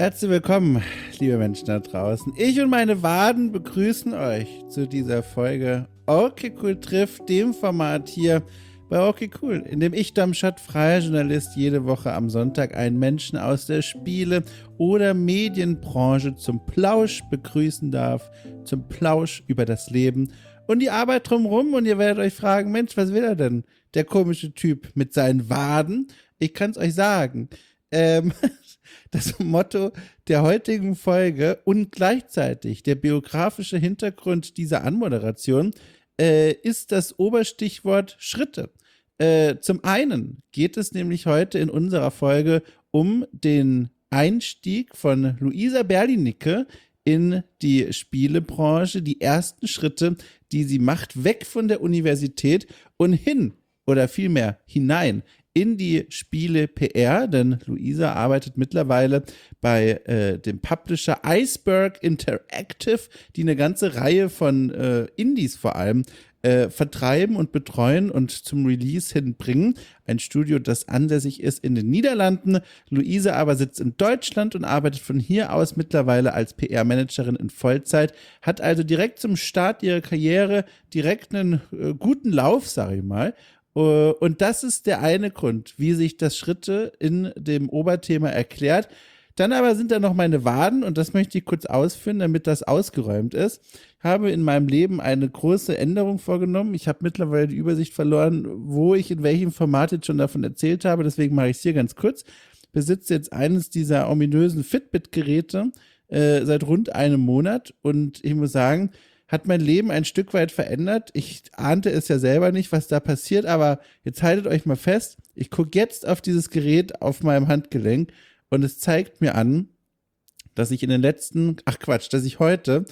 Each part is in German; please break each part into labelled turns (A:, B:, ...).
A: Herzlich willkommen, liebe Menschen da draußen. Ich und meine Waden begrüßen euch zu dieser Folge Okay Cool trifft, dem Format hier bei Okay Cool, in dem ich, Damschat, freier Journalist, jede Woche am Sonntag einen Menschen aus der Spiele- oder Medienbranche zum Plausch begrüßen darf, zum Plausch über das Leben und die Arbeit drumherum. Und ihr werdet euch fragen, Mensch, was will er denn, der komische Typ mit seinen Waden? Ich kann es euch sagen. Das Motto der heutigen Folge und gleichzeitig der biografische Hintergrund dieser Anmoderation ist das Oberstichwort Schritte. Zum einen geht es nämlich heute in unserer Folge um den Einstieg von Luisa Berlinicke in die Spielebranche, die ersten Schritte, die sie macht, weg von der Universität und hin oder vielmehr hinein in die Spiele-PR, denn Luisa arbeitet mittlerweile bei dem Publisher Iceberg Interactive, die eine ganze Reihe von Indies vor allem vertreiben und betreuen und zum Release hinbringen. Ein Studio, das ansässig ist in den Niederlanden. Luisa aber sitzt in Deutschland und arbeitet von hier aus mittlerweile als PR-Managerin in Vollzeit, hat also direkt zum Start ihrer Karriere direkt einen guten Lauf, sage ich mal. Und das ist der eine Grund, wie sich das Schritte in dem Oberthema erklärt. Dann aber sind da noch meine Waden und das möchte ich kurz ausführen, damit das ausgeräumt ist. Ich habe in meinem Leben eine große Änderung vorgenommen. Ich habe mittlerweile die Übersicht verloren, wo ich in welchem Format jetzt schon davon erzählt habe. Deswegen mache ich es hier ganz kurz. Ich besitze jetzt eines dieser ominösen Fitbit-Geräte seit rund einem Monat und ich muss sagen, hat mein Leben ein Stück weit verändert. Ich ahnte es ja selber nicht, was da passiert, aber jetzt haltet euch mal fest, ich gucke jetzt auf dieses Gerät auf meinem Handgelenk und es zeigt mir an, dass ich dass ich heute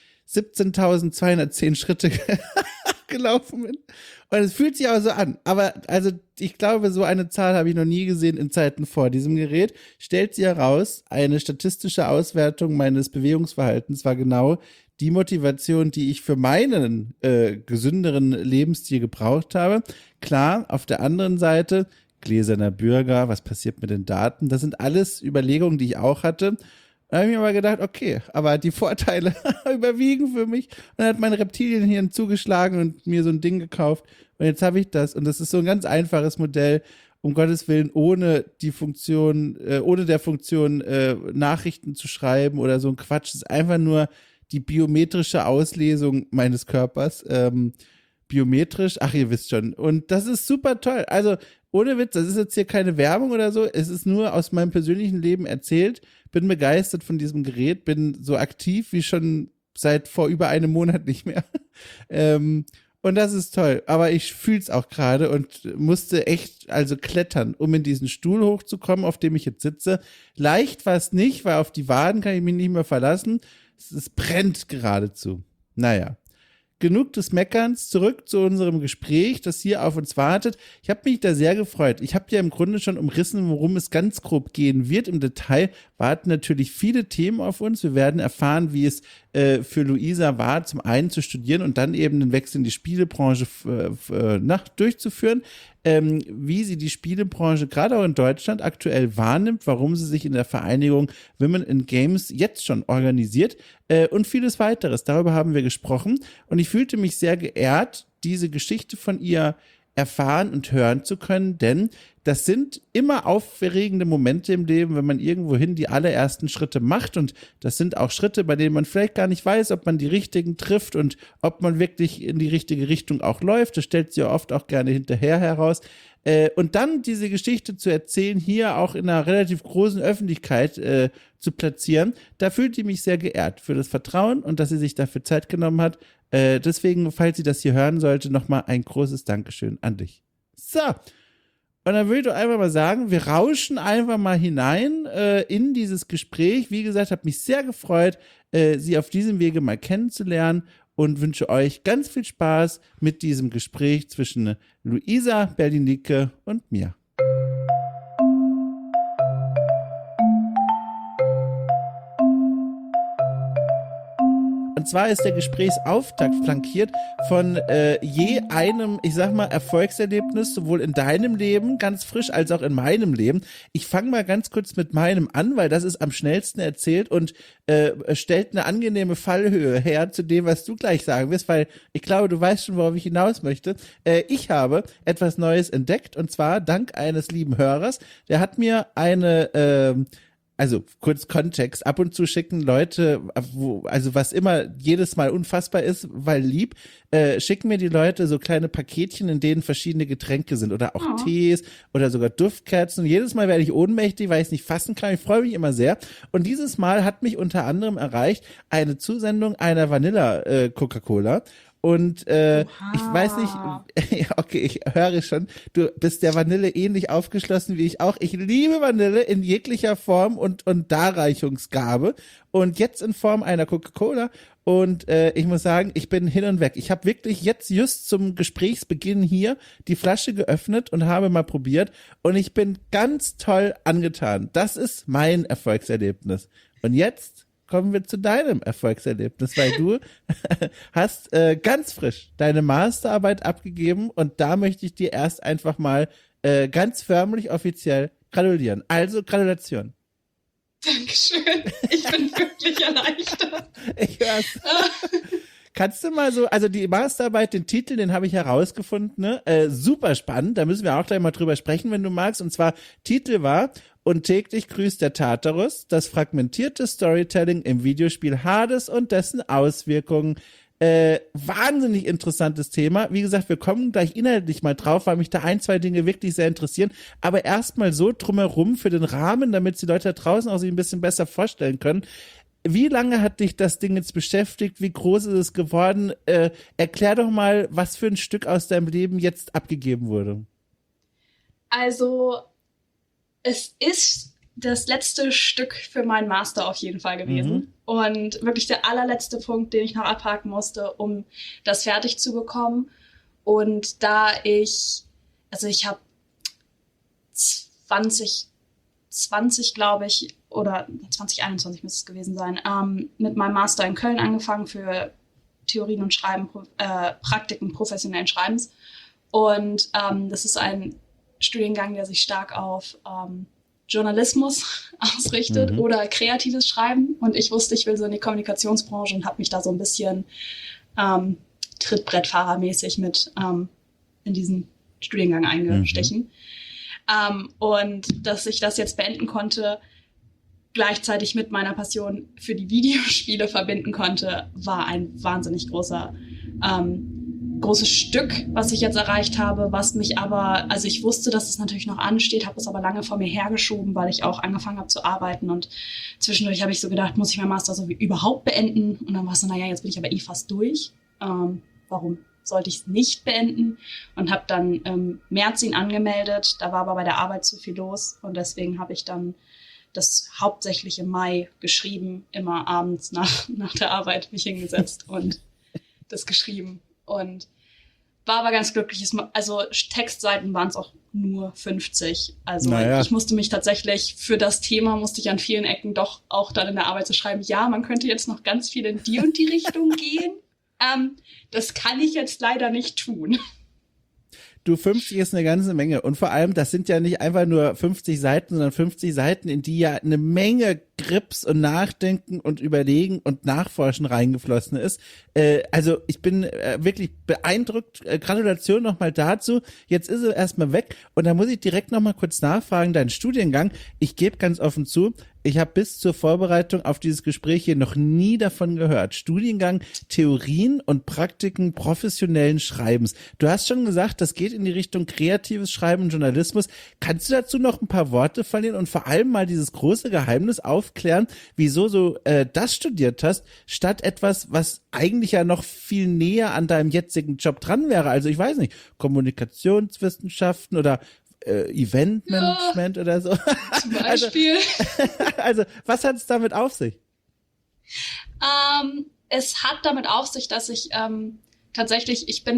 A: 17.210 Schritte gelaufen bin. Und es fühlt sich auch so an. Aber also ich glaube, so eine Zahl habe ich noch nie gesehen in Zeiten vor diesem Gerät. Stellt sie heraus, eine statistische Auswertung meines Bewegungsverhaltens war genau die Motivation, die ich für meinen gesünderen Lebensstil gebraucht habe. Klar, auf der anderen Seite, gläserner Bürger, was passiert mit den Daten? Das sind alles Überlegungen, die ich auch hatte. Da habe ich mir mal gedacht, okay, aber die Vorteile überwiegen für mich. Und dann hat mein Reptilienhirn zugeschlagen und mir so ein Ding gekauft. Und jetzt habe ich das. Und das ist so ein ganz einfaches Modell, um Gottes Willen, ohne der Funktion Nachrichten zu schreiben oder so ein Quatsch. Es ist einfach nur die biometrische Auslesung meines Körpers. Biometrisch, ach, ihr wisst schon. Und das ist super toll. Also, ohne Witz, das ist jetzt hier keine Werbung oder so. Es ist nur aus meinem persönlichen Leben erzählt. Bin begeistert von diesem Gerät, bin so aktiv wie schon seit vor über einem Monat nicht mehr. Und das ist toll. Aber ich fühle es auch gerade und musste echt also klettern, um in diesen Stuhl hochzukommen, auf dem ich jetzt sitze. Leicht war es nicht, weil auf die Waden kann ich mich nicht mehr verlassen. Es brennt geradezu. Naja. Genug des Meckerns, zurück zu unserem Gespräch, das hier auf uns wartet. Ich habe mich da sehr gefreut. Ich habe ja im Grunde schon umrissen, worum es ganz grob gehen wird. Im Detail warten natürlich viele Themen auf uns. Wir werden erfahren, wie es für Luisa war, zum einen zu studieren und dann eben den Wechsel in die Spielebranche durchzuführen. Wie sie die Spielebranche gerade auch in Deutschland aktuell wahrnimmt, warum sie sich in der Vereinigung Women in Games jetzt schon organisiert und vieles weiteres. Darüber haben wir gesprochen und ich fühlte mich sehr geehrt, diese Geschichte von ihr erfahren und hören zu können, denn das sind immer aufregende Momente im Leben, wenn man irgendwohin die allerersten Schritte macht und das sind auch Schritte, bei denen man vielleicht gar nicht weiß, ob man die richtigen trifft und ob man wirklich in die richtige Richtung auch läuft. Das stellt sie ja oft auch gerne hinterher heraus. Und dann diese Geschichte zu erzählen, hier auch in einer relativ großen Öffentlichkeit zu platzieren, da fühlt sie mich sehr geehrt für das Vertrauen und dass sie sich dafür Zeit genommen hat. Deswegen, falls sie das hier hören sollte, nochmal ein großes Dankeschön an dich. So, und dann würde ich doch einfach mal sagen, wir rauschen einfach mal hinein in dieses Gespräch. Wie gesagt, habe mich sehr gefreut, sie auf diesem Wege mal kennenzulernen und wünsche euch ganz viel Spaß mit diesem Gespräch zwischen Luisa Berlinicke und mir. Und Und zwar ist der Gesprächsauftakt flankiert von je einem, ich sag mal, Erfolgserlebnis, sowohl in deinem Leben, ganz frisch, als auch in meinem Leben. Ich fange mal ganz kurz mit meinem an, weil das ist am schnellsten erzählt und stellt eine angenehme Fallhöhe her zu dem, was du gleich sagen wirst, weil ich glaube, du weißt schon, worauf ich hinaus möchte. Ich habe etwas Neues entdeckt, und zwar dank eines lieben Hörers. Der hat mir also kurz Kontext, ab und zu schicken Leute, also was immer jedes Mal unfassbar ist, weil lieb, schicken mir die Leute so kleine Paketchen, in denen verschiedene Getränke sind oder auch Tees oder sogar Duftkerzen. Und jedes Mal werde ich ohnmächtig, weil ich es nicht fassen kann. Ich freue mich immer sehr. Und dieses Mal hat mich unter anderem erreicht eine Zusendung einer Vanilla Coca-Cola. Und ich weiß nicht, okay, ich höre schon, du bist der Vanille ähnlich aufgeschlossen wie ich auch. Ich liebe Vanille in jeglicher Form und Darreichungsgabe und jetzt in Form einer Coca-Cola. Und ich muss sagen, ich bin hin und weg. Ich habe wirklich jetzt just zum Gesprächsbeginn hier die Flasche geöffnet und habe mal probiert. Und ich bin ganz toll angetan. Das ist mein Erfolgserlebnis. Und jetzt kommen wir zu deinem Erfolgserlebnis, weil du hast ganz frisch deine Masterarbeit abgegeben und da möchte ich dir erst einfach mal ganz förmlich offiziell gratulieren. Also Gratulation.
B: Dankeschön. Ich bin wirklich erleichtert.
A: Ich hör's. Kannst du mal so, also die Masterarbeit, den Titel, den habe ich herausgefunden, ne? Super spannend, da müssen wir auch gleich mal drüber sprechen, wenn du magst. Und zwar, Titel war: Und täglich grüßt der Tartarus, das fragmentierte Storytelling im Videospiel Hades und dessen Auswirkungen. Wahnsinnig interessantes Thema. Wie gesagt, wir kommen gleich inhaltlich mal drauf, weil mich da ein, zwei Dinge wirklich sehr interessieren. Aber erstmal so drumherum für den Rahmen, damit die Leute da draußen auch sich ein bisschen besser vorstellen können. Wie lange hat dich das Ding jetzt beschäftigt? Wie groß ist es geworden? Erklär doch mal, was für ein Stück aus deinem Leben jetzt abgegeben wurde.
B: Also, es ist das letzte Stück für meinen Master auf jeden Fall gewesen. Und wirklich der allerletzte Punkt, den ich noch abhaken musste, um das fertig zu bekommen. Und da ich habe 2020, glaube ich, oder 2021 müsste es gewesen sein, mit meinem Master in Köln angefangen für Theorien und Schreiben, Praktiken professionellen Schreibens. Und das ist ein Studiengang, der sich stark auf Journalismus ausrichtet oder kreatives Schreiben. Und ich wusste, ich will so in die Kommunikationsbranche und habe mich da so ein bisschen Trittbrettfahrermäßig mit in diesen Studiengang eingestechen. Und dass ich das jetzt beenden konnte, gleichzeitig mit meiner Passion für die Videospiele verbinden konnte, war ein wahnsinnig großes Stück, was ich jetzt erreicht habe, was mich aber, also ich wusste, dass es natürlich noch ansteht, habe es aber lange vor mir hergeschoben, weil ich auch angefangen habe zu arbeiten und zwischendurch habe ich so gedacht, muss ich meinen Master so wie überhaupt beenden? Und dann war es so, naja, jetzt bin ich aber fast durch. Warum sollte ich es nicht beenden? Und habe dann im März ihn angemeldet, da war aber bei der Arbeit zu viel los und deswegen habe ich dann das hauptsächlich im Mai geschrieben, immer abends nach der Arbeit mich hingesetzt und das geschrieben. Und war aber ganz glücklich. Also Textseiten waren es auch nur 50. Also Ich musste mich tatsächlich für das Thema, an vielen Ecken doch auch dann in der Arbeit zu schreiben, ja, man könnte jetzt noch ganz viel in die und die Richtung gehen. Das kann ich jetzt leider nicht tun.
A: Du, 50 ist eine ganze Menge. Und vor allem, das sind ja nicht einfach nur 50 Seiten, sondern 50 Seiten, in die ja eine Menge Grips und Nachdenken und Überlegen und Nachforschen reingeflossen ist. Also ich bin wirklich beeindruckt. Gratulation nochmal dazu. Jetzt ist er erstmal weg. Und da muss ich direkt nochmal kurz nachfragen, deinen Studiengang. Ich gebe ganz offen zu, ich habe bis zur Vorbereitung auf dieses Gespräch hier noch nie davon gehört. Studiengang Theorien und Praktiken professionellen Schreibens. Du hast schon gesagt, das geht in die Richtung kreatives Schreiben und Journalismus. Kannst du dazu noch ein paar Worte verlieren und vor allem mal dieses große Geheimnis aufklären, wieso du das studiert hast, statt etwas, was eigentlich ja noch viel näher an deinem jetzigen Job dran wäre? Also ich weiß nicht, Kommunikationswissenschaften oder Eventmanagement oder so.
B: Zum Beispiel.
A: Also, was hat es damit auf sich?
B: Es hat damit auf sich, dass ich tatsächlich, ich bin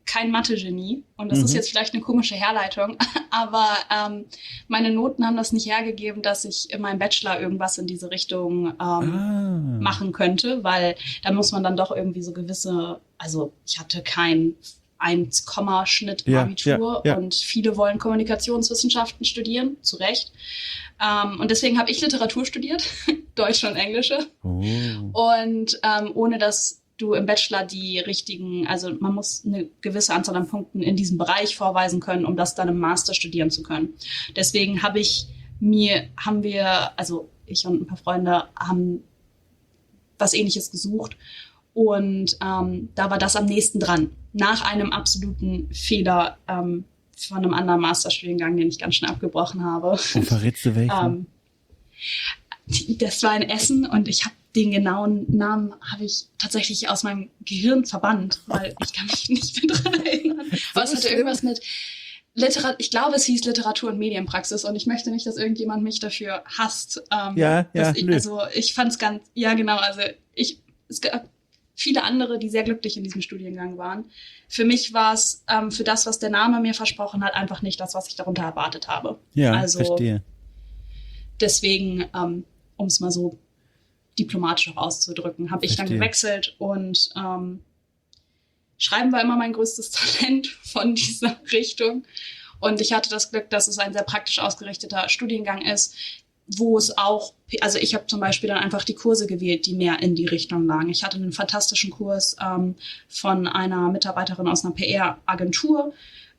B: kein Mathe-Genie und das ist jetzt vielleicht eine komische Herleitung, aber meine Noten haben das nicht hergegeben, dass ich in meinem Bachelor irgendwas in diese Richtung machen könnte, weil da muss man dann doch irgendwie so gewisse, also ich hatte kein 1, Schnitt im Abitur und viele wollen Kommunikationswissenschaften studieren, zu Recht. Und deswegen habe ich Literatur studiert, Deutsche und Englische. Und ohne dass du im Bachelor die richtigen, also man muss eine gewisse Anzahl an Punkten in diesem Bereich vorweisen können, um das dann im Master studieren zu können. Deswegen haben wir, also ich und ein paar Freunde haben was Ähnliches gesucht. Und da war das am nächsten dran. Nach einem absoluten Fehler von einem anderen Masterstudiengang, den ich ganz schnell abgebrochen habe.
A: Und verrätst du welchen?
B: Das war in Essen und ich habe den genauen Namen habe ich tatsächlich aus meinem Gehirn verbannt, weil ich kann mich nicht mehr dran erinnern. Aber es hatte irgendwas mit ich glaube, es hieß Literatur- und Medienpraxis und ich möchte nicht, dass irgendjemand mich dafür hasst. Ich fand es ganz, es gab viele andere, die sehr glücklich in diesem Studiengang waren. Für mich war es für das, was der Name mir versprochen hat, einfach nicht das, was ich darunter erwartet habe.
A: Ja,
B: also,
A: verstehe.
B: Deswegen, um es mal so diplomatisch auch auszudrücken, habe ich dann gewechselt und Schreiben war immer mein größtes Talent von dieser Richtung. Und ich hatte das Glück, dass es ein sehr praktisch ausgerichteter Studiengang ist, wo es auch, also ich habe zum Beispiel dann einfach die Kurse gewählt, die mehr in die Richtung lagen. Ich hatte einen fantastischen Kurs von einer Mitarbeiterin aus einer PR-Agentur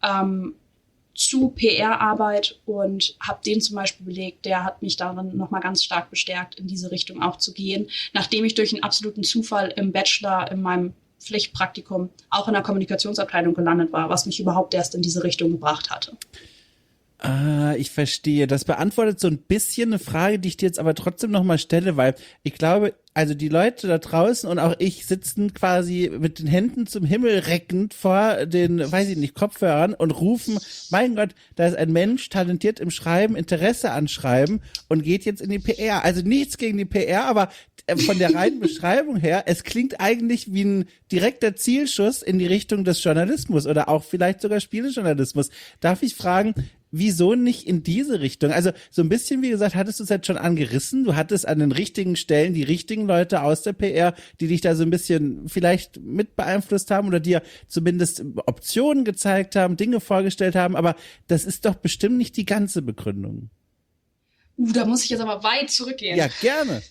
B: zu PR-Arbeit und habe den zum Beispiel belegt. Der hat mich darin nochmal ganz stark bestärkt, in diese Richtung auch zu gehen, nachdem ich durch einen absoluten Zufall im Bachelor in meinem Pflichtpraktikum auch in der Kommunikationsabteilung gelandet war, was mich überhaupt erst in diese Richtung gebracht hatte.
A: Ich verstehe. Das beantwortet so ein bisschen eine Frage, die ich dir jetzt aber trotzdem nochmal stelle, weil ich glaube, also die Leute da draußen und auch ich sitzen quasi mit den Händen zum Himmel reckend vor den, weiß ich nicht, Kopfhörern und rufen, mein Gott, da ist ein Mensch talentiert im Schreiben, Interesse an Schreiben und geht jetzt in die PR. Also nichts gegen die PR, aber von der reinen Beschreibung her, es klingt eigentlich wie ein direkter Zielschuss in die Richtung des Journalismus oder auch vielleicht sogar Spielejournalismus. Darf ich fragen, wieso nicht in diese Richtung? Also so ein bisschen, wie gesagt, hattest du es jetzt schon angerissen. Du hattest an den richtigen Stellen die richtigen Leute aus der PR, die dich da so ein bisschen vielleicht mit beeinflusst haben oder dir zumindest Optionen gezeigt haben, Dinge vorgestellt haben. Aber das ist doch bestimmt nicht die ganze Begründung.
B: Da muss ich jetzt aber weit zurückgehen.
A: Ja, gerne.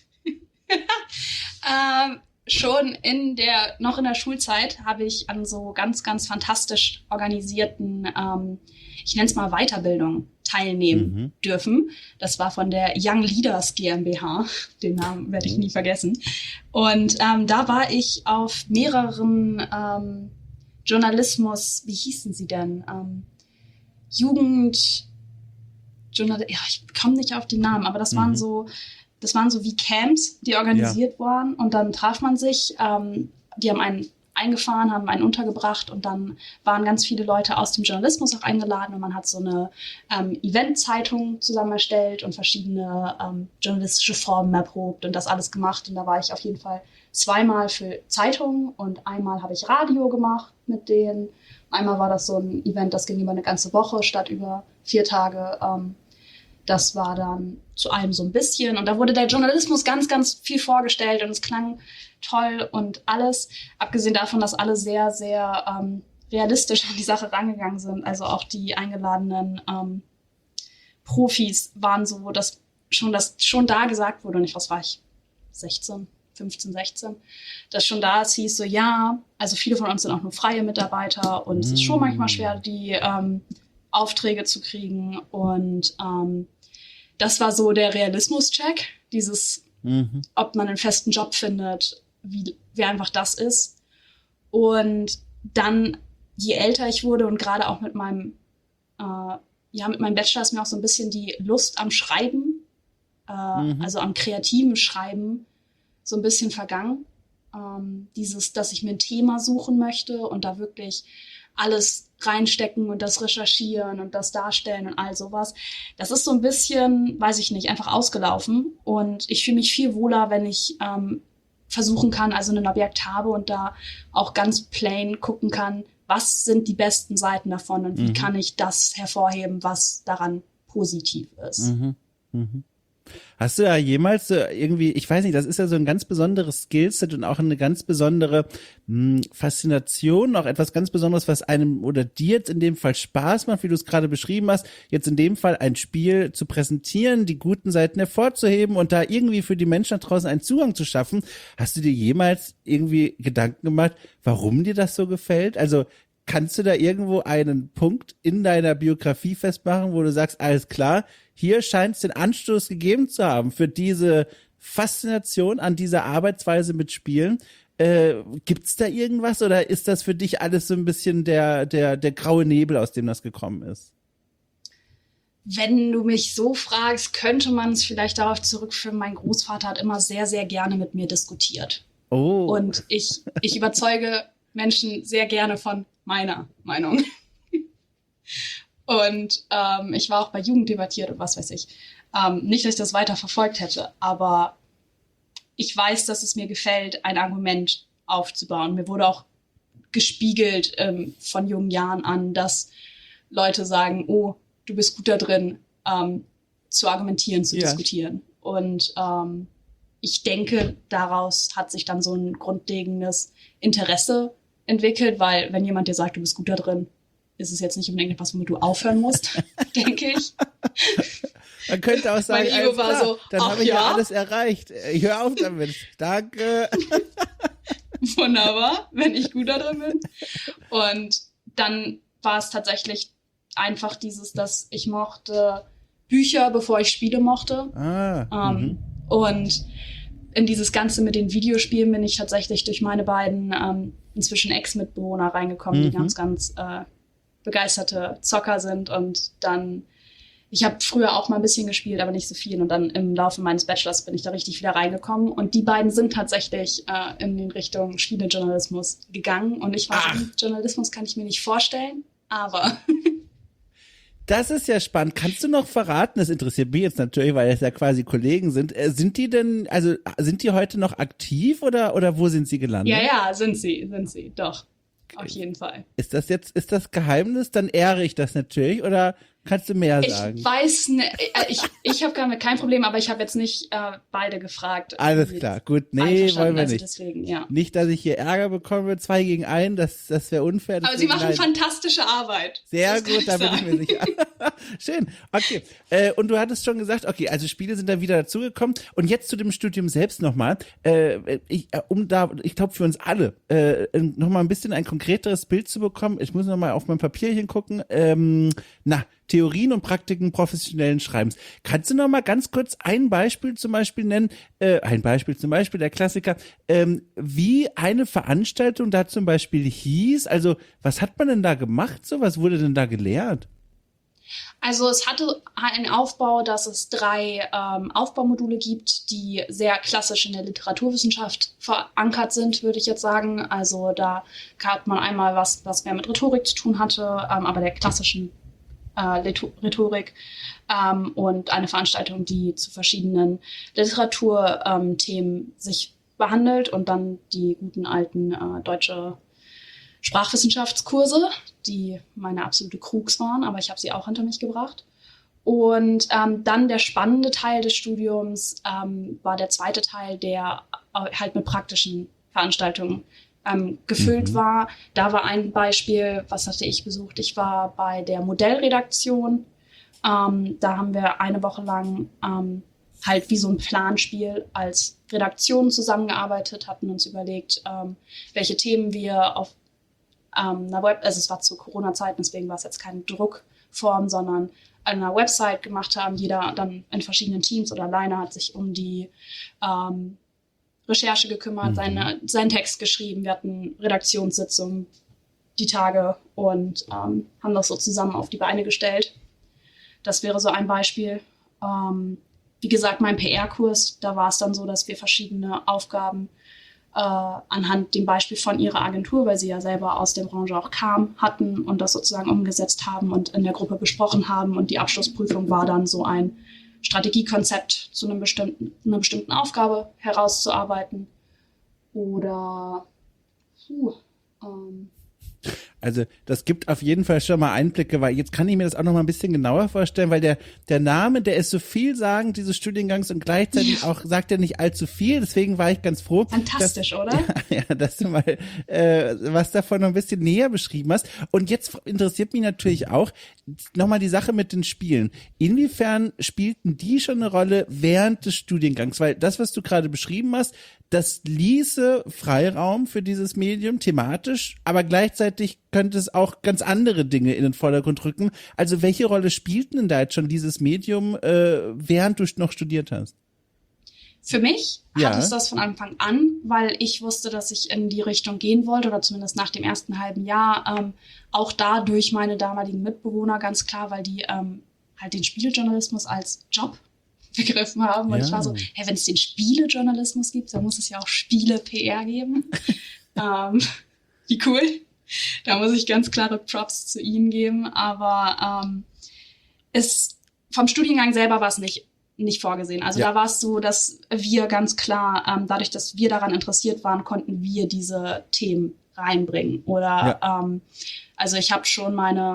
B: Schon noch in der Schulzeit habe ich an so ganz, ganz fantastisch organisierten, ich nenne es mal Weiterbildung, teilnehmen dürfen. Das war von der Young Leaders GmbH. Den Namen werde ich nie vergessen. Und da war ich auf mehreren Journalismus, wie hießen sie denn? Ich komme nicht auf den Namen, aber das waren so wie Camps, die organisiert waren und dann traf man sich, die haben einen eingefahren, haben einen untergebracht und dann waren ganz viele Leute aus dem Journalismus auch eingeladen und man hat so eine Eventzeitung zusammen erstellt und verschiedene journalistische Formen erprobt und das alles gemacht und da war ich auf jeden Fall zweimal für Zeitungen und einmal habe ich Radio gemacht mit denen. Einmal war das so ein Event, das ging über eine ganze Woche statt über 4 Tage. Das war dann zu allem so ein bisschen. Und da wurde der Journalismus ganz, ganz viel vorgestellt und es klang toll und alles. Abgesehen davon, dass alle sehr, sehr realistisch an die Sache rangegangen sind. Also auch die eingeladenen Profis waren so, dass schon da gesagt wurde, und was war ich, 15, 16, dass schon da es hieß so, ja, also viele von uns sind auch nur freie Mitarbeiter und es ist schon manchmal schwer, die Aufträge zu kriegen und das war so der Realismus-Check, dieses, ob man einen festen Job findet, wie einfach das ist. Und dann, je älter ich wurde und gerade auch mit meinem Bachelor ist mir auch so ein bisschen die Lust am Schreiben, also am kreativen Schreiben, so ein bisschen vergangen. Dass ich mir ein Thema suchen möchte und da wirklich alles reinstecken und das recherchieren und das darstellen und all sowas. Das ist so ein bisschen, weiß ich nicht, einfach ausgelaufen. Und ich fühle mich viel wohler, wenn ich versuchen kann, also ein Objekt habe und da auch ganz plain gucken kann, was sind die besten Seiten davon und wie kann ich das hervorheben, was daran positiv ist.
A: Mhm. Mhm. Hast du ja jemals so irgendwie, ich weiß nicht, das ist ja so ein ganz besonderes Skillset und auch eine ganz besondere Faszination, auch etwas ganz Besonderes, was einem oder dir jetzt in dem Fall Spaß macht, wie du es gerade beschrieben hast, jetzt in dem Fall ein Spiel zu präsentieren, die guten Seiten hervorzuheben und da irgendwie für die Menschen da draußen einen Zugang zu schaffen. Hast du dir jemals irgendwie Gedanken gemacht, warum dir das so gefällt? Also kannst du da irgendwo einen Punkt in deiner Biografie festmachen, wo du sagst, alles klar, hier scheint es den Anstoß gegeben zu haben für diese Faszination an dieser Arbeitsweise mit Spielen. Gibt's da irgendwas oder ist das für dich alles so ein bisschen der graue Nebel, aus dem das gekommen ist?
B: Wenn du mich so fragst, könnte man es vielleicht darauf zurückführen, mein Großvater hat immer sehr, sehr gerne mit mir diskutiert.
A: Oh.
B: Und ich überzeuge Menschen sehr gerne von meiner Meinung. Und ich war auch bei Jugend debattiert und was weiß ich. Nicht, dass ich das weiter verfolgt hätte, aber ich weiß, dass es mir gefällt, ein Argument aufzubauen. Mir wurde auch gespiegelt von jungen Jahren an, dass Leute sagen, oh, du bist gut da drin, zu argumentieren, zu diskutieren. Und ich denke, daraus hat sich dann so ein grundlegendes Interesse entwickelt, weil wenn jemand dir sagt, du bist gut da drin, ist es jetzt nicht unbedingt etwas, womit du aufhören musst, denke ich.
A: Man könnte auch sagen,
B: mein Ego war
A: klar,
B: so,
A: dann habe ich ja alles erreicht. Ich höre auf damit. Danke.
B: Wunderbar, wenn ich gut da drin bin. Und dann war es tatsächlich einfach dieses, dass ich mochte Bücher, bevor ich Spiele mochte. Und in dieses Ganze mit den Videospielen bin ich tatsächlich durch meine beiden inzwischen Ex-Mitbewohner reingekommen, die ganz begeisterte Zocker sind. Und dann, ich habe früher auch mal ein bisschen gespielt, aber nicht so viel. Und dann im Laufe meines Bachelors bin ich da richtig wieder reingekommen. Und die beiden sind tatsächlich in den Richtung Spielejournalismus gegangen. Und ich war so, Journalismus kann ich mir nicht vorstellen, aber...
A: Das ist ja spannend. Kannst du noch verraten, das interessiert mich jetzt natürlich, weil es ja quasi Kollegen sind. Sind die denn, also sind die heute noch aktiv oder wo sind sie gelandet?
B: Ja, sind sie, doch. Auf jeden Fall.
A: Ist das Geheimnis? Dann ehre ich das natürlich oder kannst du mehr sagen?
B: Ich weiß nicht, ich habe damit kein Problem, aber ich habe jetzt nicht beide gefragt.
A: Alles klar, gut, nee, wollen wir nicht.
B: Deswegen, ja.
A: Nicht, dass ich hier Ärger bekomme, 2 gegen 1, das wäre unfair.
B: Aber sie machen fantastische Arbeit.
A: Sehr gut, da bin ich mir sicher. Schön, okay. Und du hattest schon gesagt, okay, also Spiele sind da wieder dazugekommen. Und jetzt zu dem Studium selbst nochmal. Ich glaube für uns alle, nochmal ein bisschen ein konkreteres Bild zu bekommen. Ich muss nochmal auf mein Papierchen gucken. Theorien und Praktiken professionellen Schreibens. Kannst du noch mal ganz kurz ein Beispiel zum Beispiel nennen, der Klassiker, wie eine Veranstaltung da zum Beispiel hieß? Also was hat man denn da gemacht? So, was wurde denn da gelehrt?
B: Also es hatte einen Aufbau, dass es 3 Aufbaumodule gibt, die sehr klassisch in der Literaturwissenschaft verankert sind, würde ich jetzt sagen. Also da hat man einmal was mehr mit Rhetorik zu tun hatte, aber der klassischen Rhetorik und eine Veranstaltung, die zu verschiedenen Literaturthemen sich behandelt und dann die guten alten deutsche Sprachwissenschaftskurse, die meine absolute Krux waren, aber ich habe sie auch hinter mich gebracht. Und dann der spannende Teil des Studiums war der zweite Teil, der halt mit praktischen Veranstaltungen gefüllt war. Da war ein Beispiel, was hatte ich besucht? Ich war bei der Modellredaktion. Da haben wir eine Woche lang halt wie so ein Planspiel als Redaktion zusammengearbeitet, hatten uns überlegt, welche Themen wir auf einer also es war zu Corona-Zeiten, deswegen war es jetzt keine Druckform, sondern an einer Website gemacht haben. Jeder dann in verschiedenen Teams oder alleine hat sich um die Recherche gekümmert, seinen Text geschrieben. Wir hatten Redaktionssitzungen die Tage und haben das so zusammen auf die Beine gestellt. Das wäre so ein Beispiel. Wie gesagt, mein PR-Kurs, da war es dann so, dass wir verschiedene Aufgaben anhand dem Beispiel von ihrer Agentur, weil sie ja selber aus der Branche auch kam, hatten und das sozusagen umgesetzt haben und in der Gruppe besprochen haben. Und die Abschlussprüfung war dann so ein Strategiekonzept zu einer bestimmten Aufgabe herauszuarbeiten. Oder
A: Also das gibt auf jeden Fall schon mal Einblicke, weil jetzt kann ich mir das auch noch mal ein bisschen genauer vorstellen, weil der Name, der ist so vielsagend dieses Studiengangs und gleichzeitig auch sagt er nicht allzu viel. Deswegen war ich ganz froh.
B: Fantastisch, oder?
A: Ja, dass du mal was davon noch ein bisschen näher beschrieben hast. Und jetzt interessiert mich natürlich auch nochmal die Sache mit den Spielen. Inwiefern spielten die schon eine Rolle während des Studiengangs? Weil das, was du gerade beschrieben hast, das ließe Freiraum für dieses Medium thematisch, aber gleichzeitig könnte es auch ganz andere Dinge in den Vordergrund rücken. Also welche Rolle spielt denn da jetzt schon dieses Medium, während du noch studiert hast?
B: Für mich hat es das von Anfang an, weil ich wusste, dass ich in die Richtung gehen wollte oder zumindest nach dem ersten halben Jahr. Auch da durch meine damaligen Mitbewohner ganz klar, weil die halt den Spielejournalismus als Job begriffen haben. Und ich war so, hey, wenn es den Spielejournalismus gibt, dann muss es ja auch Spiele-PR geben. Wie cool. Da muss ich ganz klare Props zu ihnen geben. Aber vom Studiengang selber war es nicht vorgesehen. Also da war es so, dass wir ganz klar, dadurch, dass wir daran interessiert waren, konnten wir diese Themen reinbringen. Oder also ich habe schon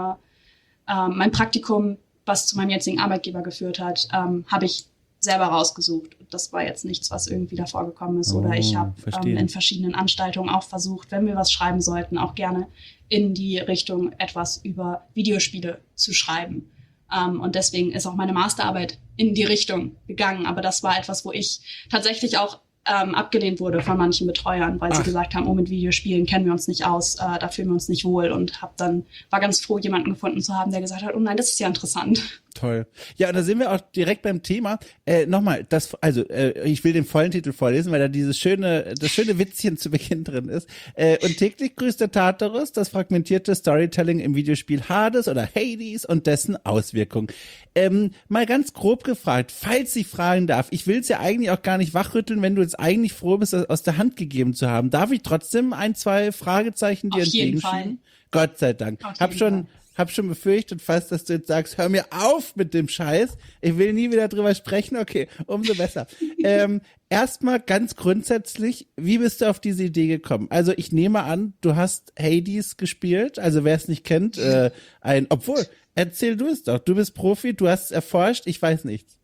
B: mein Praktikum, was zu meinem jetzigen Arbeitgeber geführt hat, habe ich selber rausgesucht. Das war jetzt nichts, was irgendwie davor gekommen ist. Oder ich habe in verschiedenen Anstaltungen auch versucht, wenn wir was schreiben sollten, auch gerne in die Richtung etwas über Videospiele zu schreiben. Und deswegen ist auch meine Masterarbeit in die Richtung gegangen. Aber das war etwas, wo ich tatsächlich auch abgelehnt wurde von manchen Betreuern, weil sie gesagt haben, mit Videospielen kennen wir uns nicht aus, da fühlen wir uns nicht wohl, und war ganz froh, jemanden gefunden zu haben, der gesagt hat, oh nein, das ist ja interessant.
A: Toll. Ja, und da sind wir auch direkt beim Thema. Nochmal, ich will den vollen Titel vorlesen, weil da das schöne Witzchen zu Beginn drin ist. Und täglich grüßt der Tartarus, das fragmentierte Storytelling im Videospiel Hades oder Hades und dessen Auswirkungen. Mal ganz grob gefragt, falls ich fragen darf, ich will es ja eigentlich auch gar nicht wachrütteln, wenn du jetzt eigentlich froh bist, das aus der Hand gegeben zu haben. Darf ich trotzdem 1, 2 Fragezeichen dir entgegenschieben? Gott sei Dank. Hab schon befürchtet fast, dass du jetzt sagst, hör mir auf mit dem Scheiß. Ich will nie wieder drüber sprechen. Okay, umso besser. Erstmal ganz grundsätzlich, wie bist du auf diese Idee gekommen? Also ich nehme an, du hast Hades gespielt. Also wer es nicht kennt, obwohl, erzähl du es doch. Du bist Profi, du hast es erforscht, ich weiß nichts.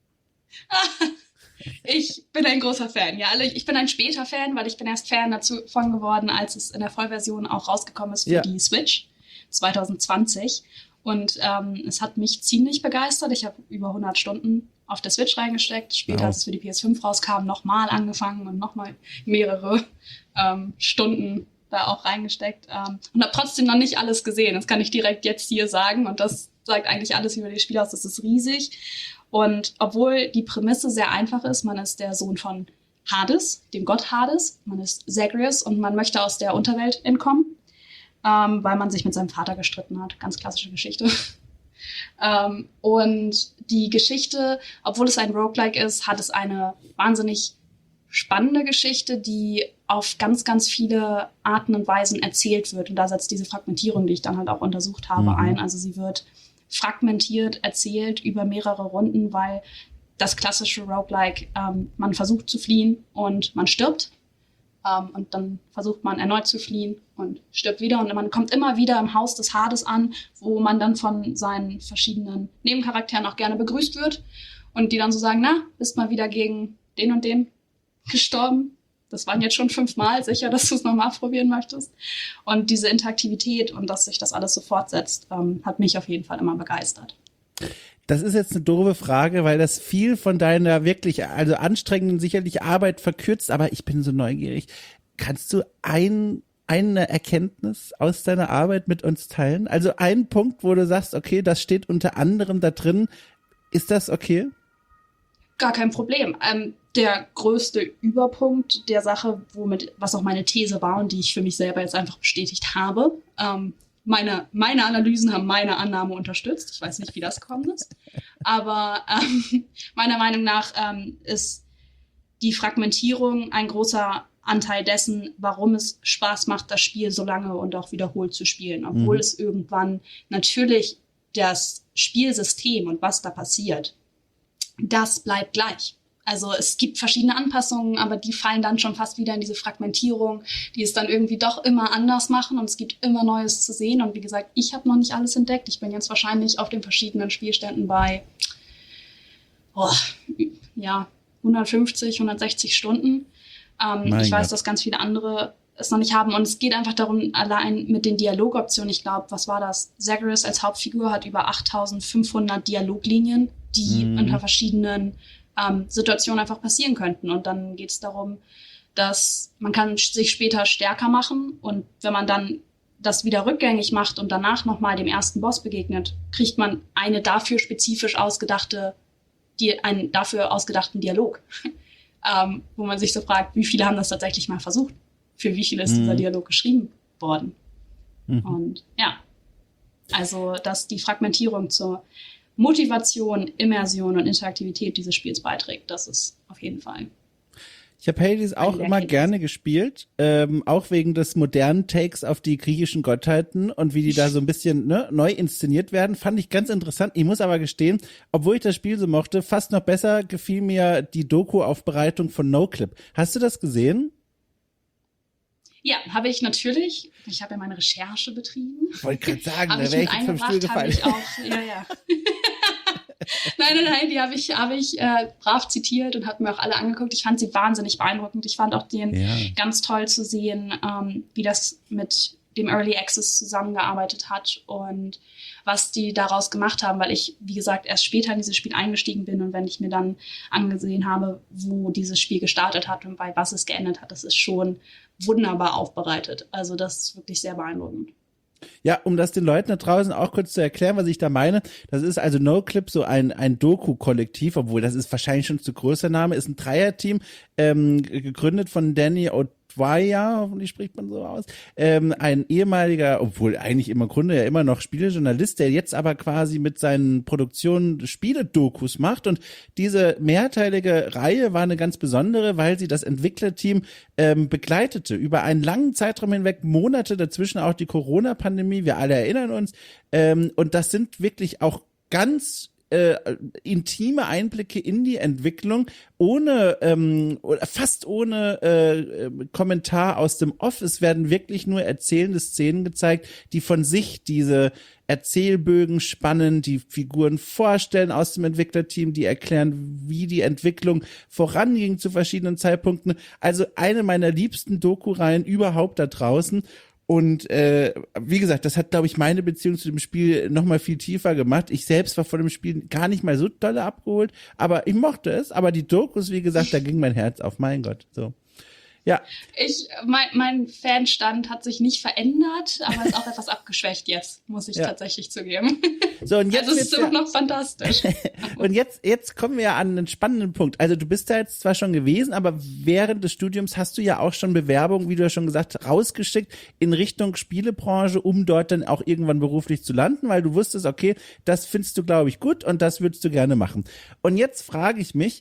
B: Ich bin ein großer Fan, ja. Ich bin ein später Fan, weil ich bin erst Fan davon geworden, als es in der Vollversion auch rausgekommen ist für die Switch 2020. Und es hat mich ziemlich begeistert. Ich habe über 100 Stunden auf der Switch reingesteckt. Später, als es für die PS5 rauskam, nochmal angefangen und nochmal mehrere Stunden da auch reingesteckt. Und habe trotzdem noch nicht alles gesehen. Das kann ich direkt jetzt hier sagen. Und das sagt eigentlich alles über das Spiel aus. Das ist riesig. Und obwohl die Prämisse sehr einfach ist, man ist der Sohn von Hades, dem Gott Hades. Man ist Zagreus und man möchte aus der Unterwelt entkommen, weil man sich mit seinem Vater gestritten hat. Ganz klassische Geschichte. Und die Geschichte, obwohl es ein Roguelike ist, hat es eine wahnsinnig spannende Geschichte, die auf ganz, ganz viele Arten und Weisen erzählt wird. Und da setzt diese Fragmentierung, die ich dann halt auch untersucht habe, ein. Also sie wird fragmentiert erzählt über mehrere Runden, weil das klassische Roguelike, man versucht zu fliehen und man stirbt. Und dann versucht man erneut zu fliehen und stirbt wieder. Und man kommt immer wieder im Haus des Hades an, wo man dann von seinen verschiedenen Nebencharakteren auch gerne begrüßt wird. Und die dann so sagen, na, bist mal wieder gegen den und den gestorben. Das waren jetzt schon 5 Mal, sicher, dass du es nochmal probieren möchtest. Und diese Interaktivität und dass sich das alles so fortsetzt, hat mich auf jeden Fall immer begeistert.
A: Das ist jetzt eine doofe Frage, weil das viel von deiner wirklich, also anstrengenden sicherlich Arbeit verkürzt, aber ich bin so neugierig. Kannst du eine Erkenntnis aus deiner Arbeit mit uns teilen? Also ein Punkt, wo du sagst, okay, das steht unter anderem da drin. Ist das okay?
B: Gar kein Problem. Der größte Überpunkt der Sache, was auch meine These war und die ich für mich selber jetzt einfach bestätigt habe, meine Analysen haben meine Annahme unterstützt. Ich weiß nicht, wie das gekommen ist. Aber meiner Meinung nach ist die Fragmentierung ein großer Anteil dessen, warum es Spaß macht, das Spiel so lange und auch wiederholt zu spielen. Obwohl es irgendwann natürlich das Spielsystem und was da passiert, das bleibt gleich. Also es gibt verschiedene Anpassungen, aber die fallen dann schon fast wieder in diese Fragmentierung, die es dann irgendwie doch immer anders machen und es gibt immer Neues zu sehen. Und wie gesagt, ich habe noch nicht alles entdeckt. Ich bin jetzt wahrscheinlich auf den verschiedenen Spielständen bei 150, 160 Stunden. Ich weiß, dass ganz viele andere es noch nicht haben. Und es geht einfach darum, allein mit den Dialogoptionen, ich glaube, was war das? Zagreus als Hauptfigur hat über 8500 Dialoglinien, die unter verschiedenen Situationen einfach passieren könnten. Und dann geht es darum, dass man kann sich später stärker machen und wenn man dann das wieder rückgängig macht und danach nochmal dem ersten Boss begegnet, kriegt man eine dafür spezifisch einen dafür ausgedachten Dialog, wo man sich so fragt, wie viele haben das tatsächlich mal versucht? Für wie viele ist dieser Dialog geschrieben worden? Und ja, also dass die Fragmentierung zur Motivation, Immersion und Interaktivität dieses Spiels beiträgt, das ist auf jeden Fall.
A: Ich habe Hades auch immer gerne gespielt, auch wegen des modernen Takes auf die griechischen Gottheiten und wie die da so ein bisschen neu inszeniert werden, fand ich ganz interessant. Ich muss aber gestehen, obwohl ich das Spiel so mochte, fast noch besser gefiel mir die Doku-Aufbereitung von NoClip. Hast du das gesehen?
B: Ja, habe ich natürlich. Ich habe ja meine Recherche betrieben.
A: Wollte gerade sagen, da wäre ich jetzt vom Stuhl gefallen.
B: Ja. Nein, die habe ich brav zitiert und habe mir auch alle angeguckt. Ich fand sie wahnsinnig beeindruckend. Ich fand auch ganz toll zu sehen, wie das mit dem Early Access zusammengearbeitet hat und was die daraus gemacht haben, weil ich, wie gesagt, erst später in dieses Spiel eingestiegen bin und wenn ich mir dann angesehen habe, wo dieses Spiel gestartet hat und bei was es geendet hat, das ist schon wunderbar aufbereitet. Also das ist wirklich sehr beeindruckend.
A: Ja, um das den Leuten da draußen auch kurz zu erklären, was ich da meine. Das ist also NoClip, so ein Doku-Kollektiv, obwohl das ist wahrscheinlich schon zu größer Name, ist ein Dreierteam, gegründet von Danny O'Dwyer, hoffentlich spricht man so aus, ein ehemaliger, obwohl eigentlich im Grunde ja immer noch Spielejournalist, der jetzt aber quasi mit seinen Produktionen Spiele-Dokus macht und diese mehrteilige Reihe war eine ganz besondere, weil sie das Entwicklerteam begleitete über einen langen Zeitraum hinweg, Monate dazwischen auch die Corona-Pandemie, wir alle erinnern uns, und das sind wirklich auch ganz intime Einblicke in die Entwicklung, fast ohne Kommentar aus dem Off. Es werden wirklich nur erzählende Szenen gezeigt, die von sich diese Erzählbögen spannen, die Figuren vorstellen aus dem Entwicklerteam, die erklären, wie die Entwicklung voranging zu verschiedenen Zeitpunkten. Also eine meiner liebsten Doku-Reihen überhaupt da draußen. Und wie gesagt, das hat, glaube ich, meine Beziehung zu dem Spiel noch mal viel tiefer gemacht. Ich selbst war von dem Spiel gar nicht mal so dolle abgeholt, aber ich mochte es. Aber die Dokus, wie gesagt, da ging mein Herz auf, mein Gott. So. Ja.
B: Mein Fanstand hat sich nicht verändert, aber ist auch etwas abgeschwächt jetzt, muss ich tatsächlich zugeben.
A: So, und jetzt
B: also es ist immer noch fantastisch.
A: Und jetzt kommen wir an einen spannenden Punkt. Also du bist da jetzt zwar schon gewesen, aber während des Studiums hast du ja auch schon Bewerbungen, wie du ja schon gesagt hast, rausgeschickt in Richtung Spielebranche, um dort dann auch irgendwann beruflich zu landen, weil du wusstest, okay, das findest du, glaube ich, gut und das würdest du gerne machen. Und jetzt frage ich mich,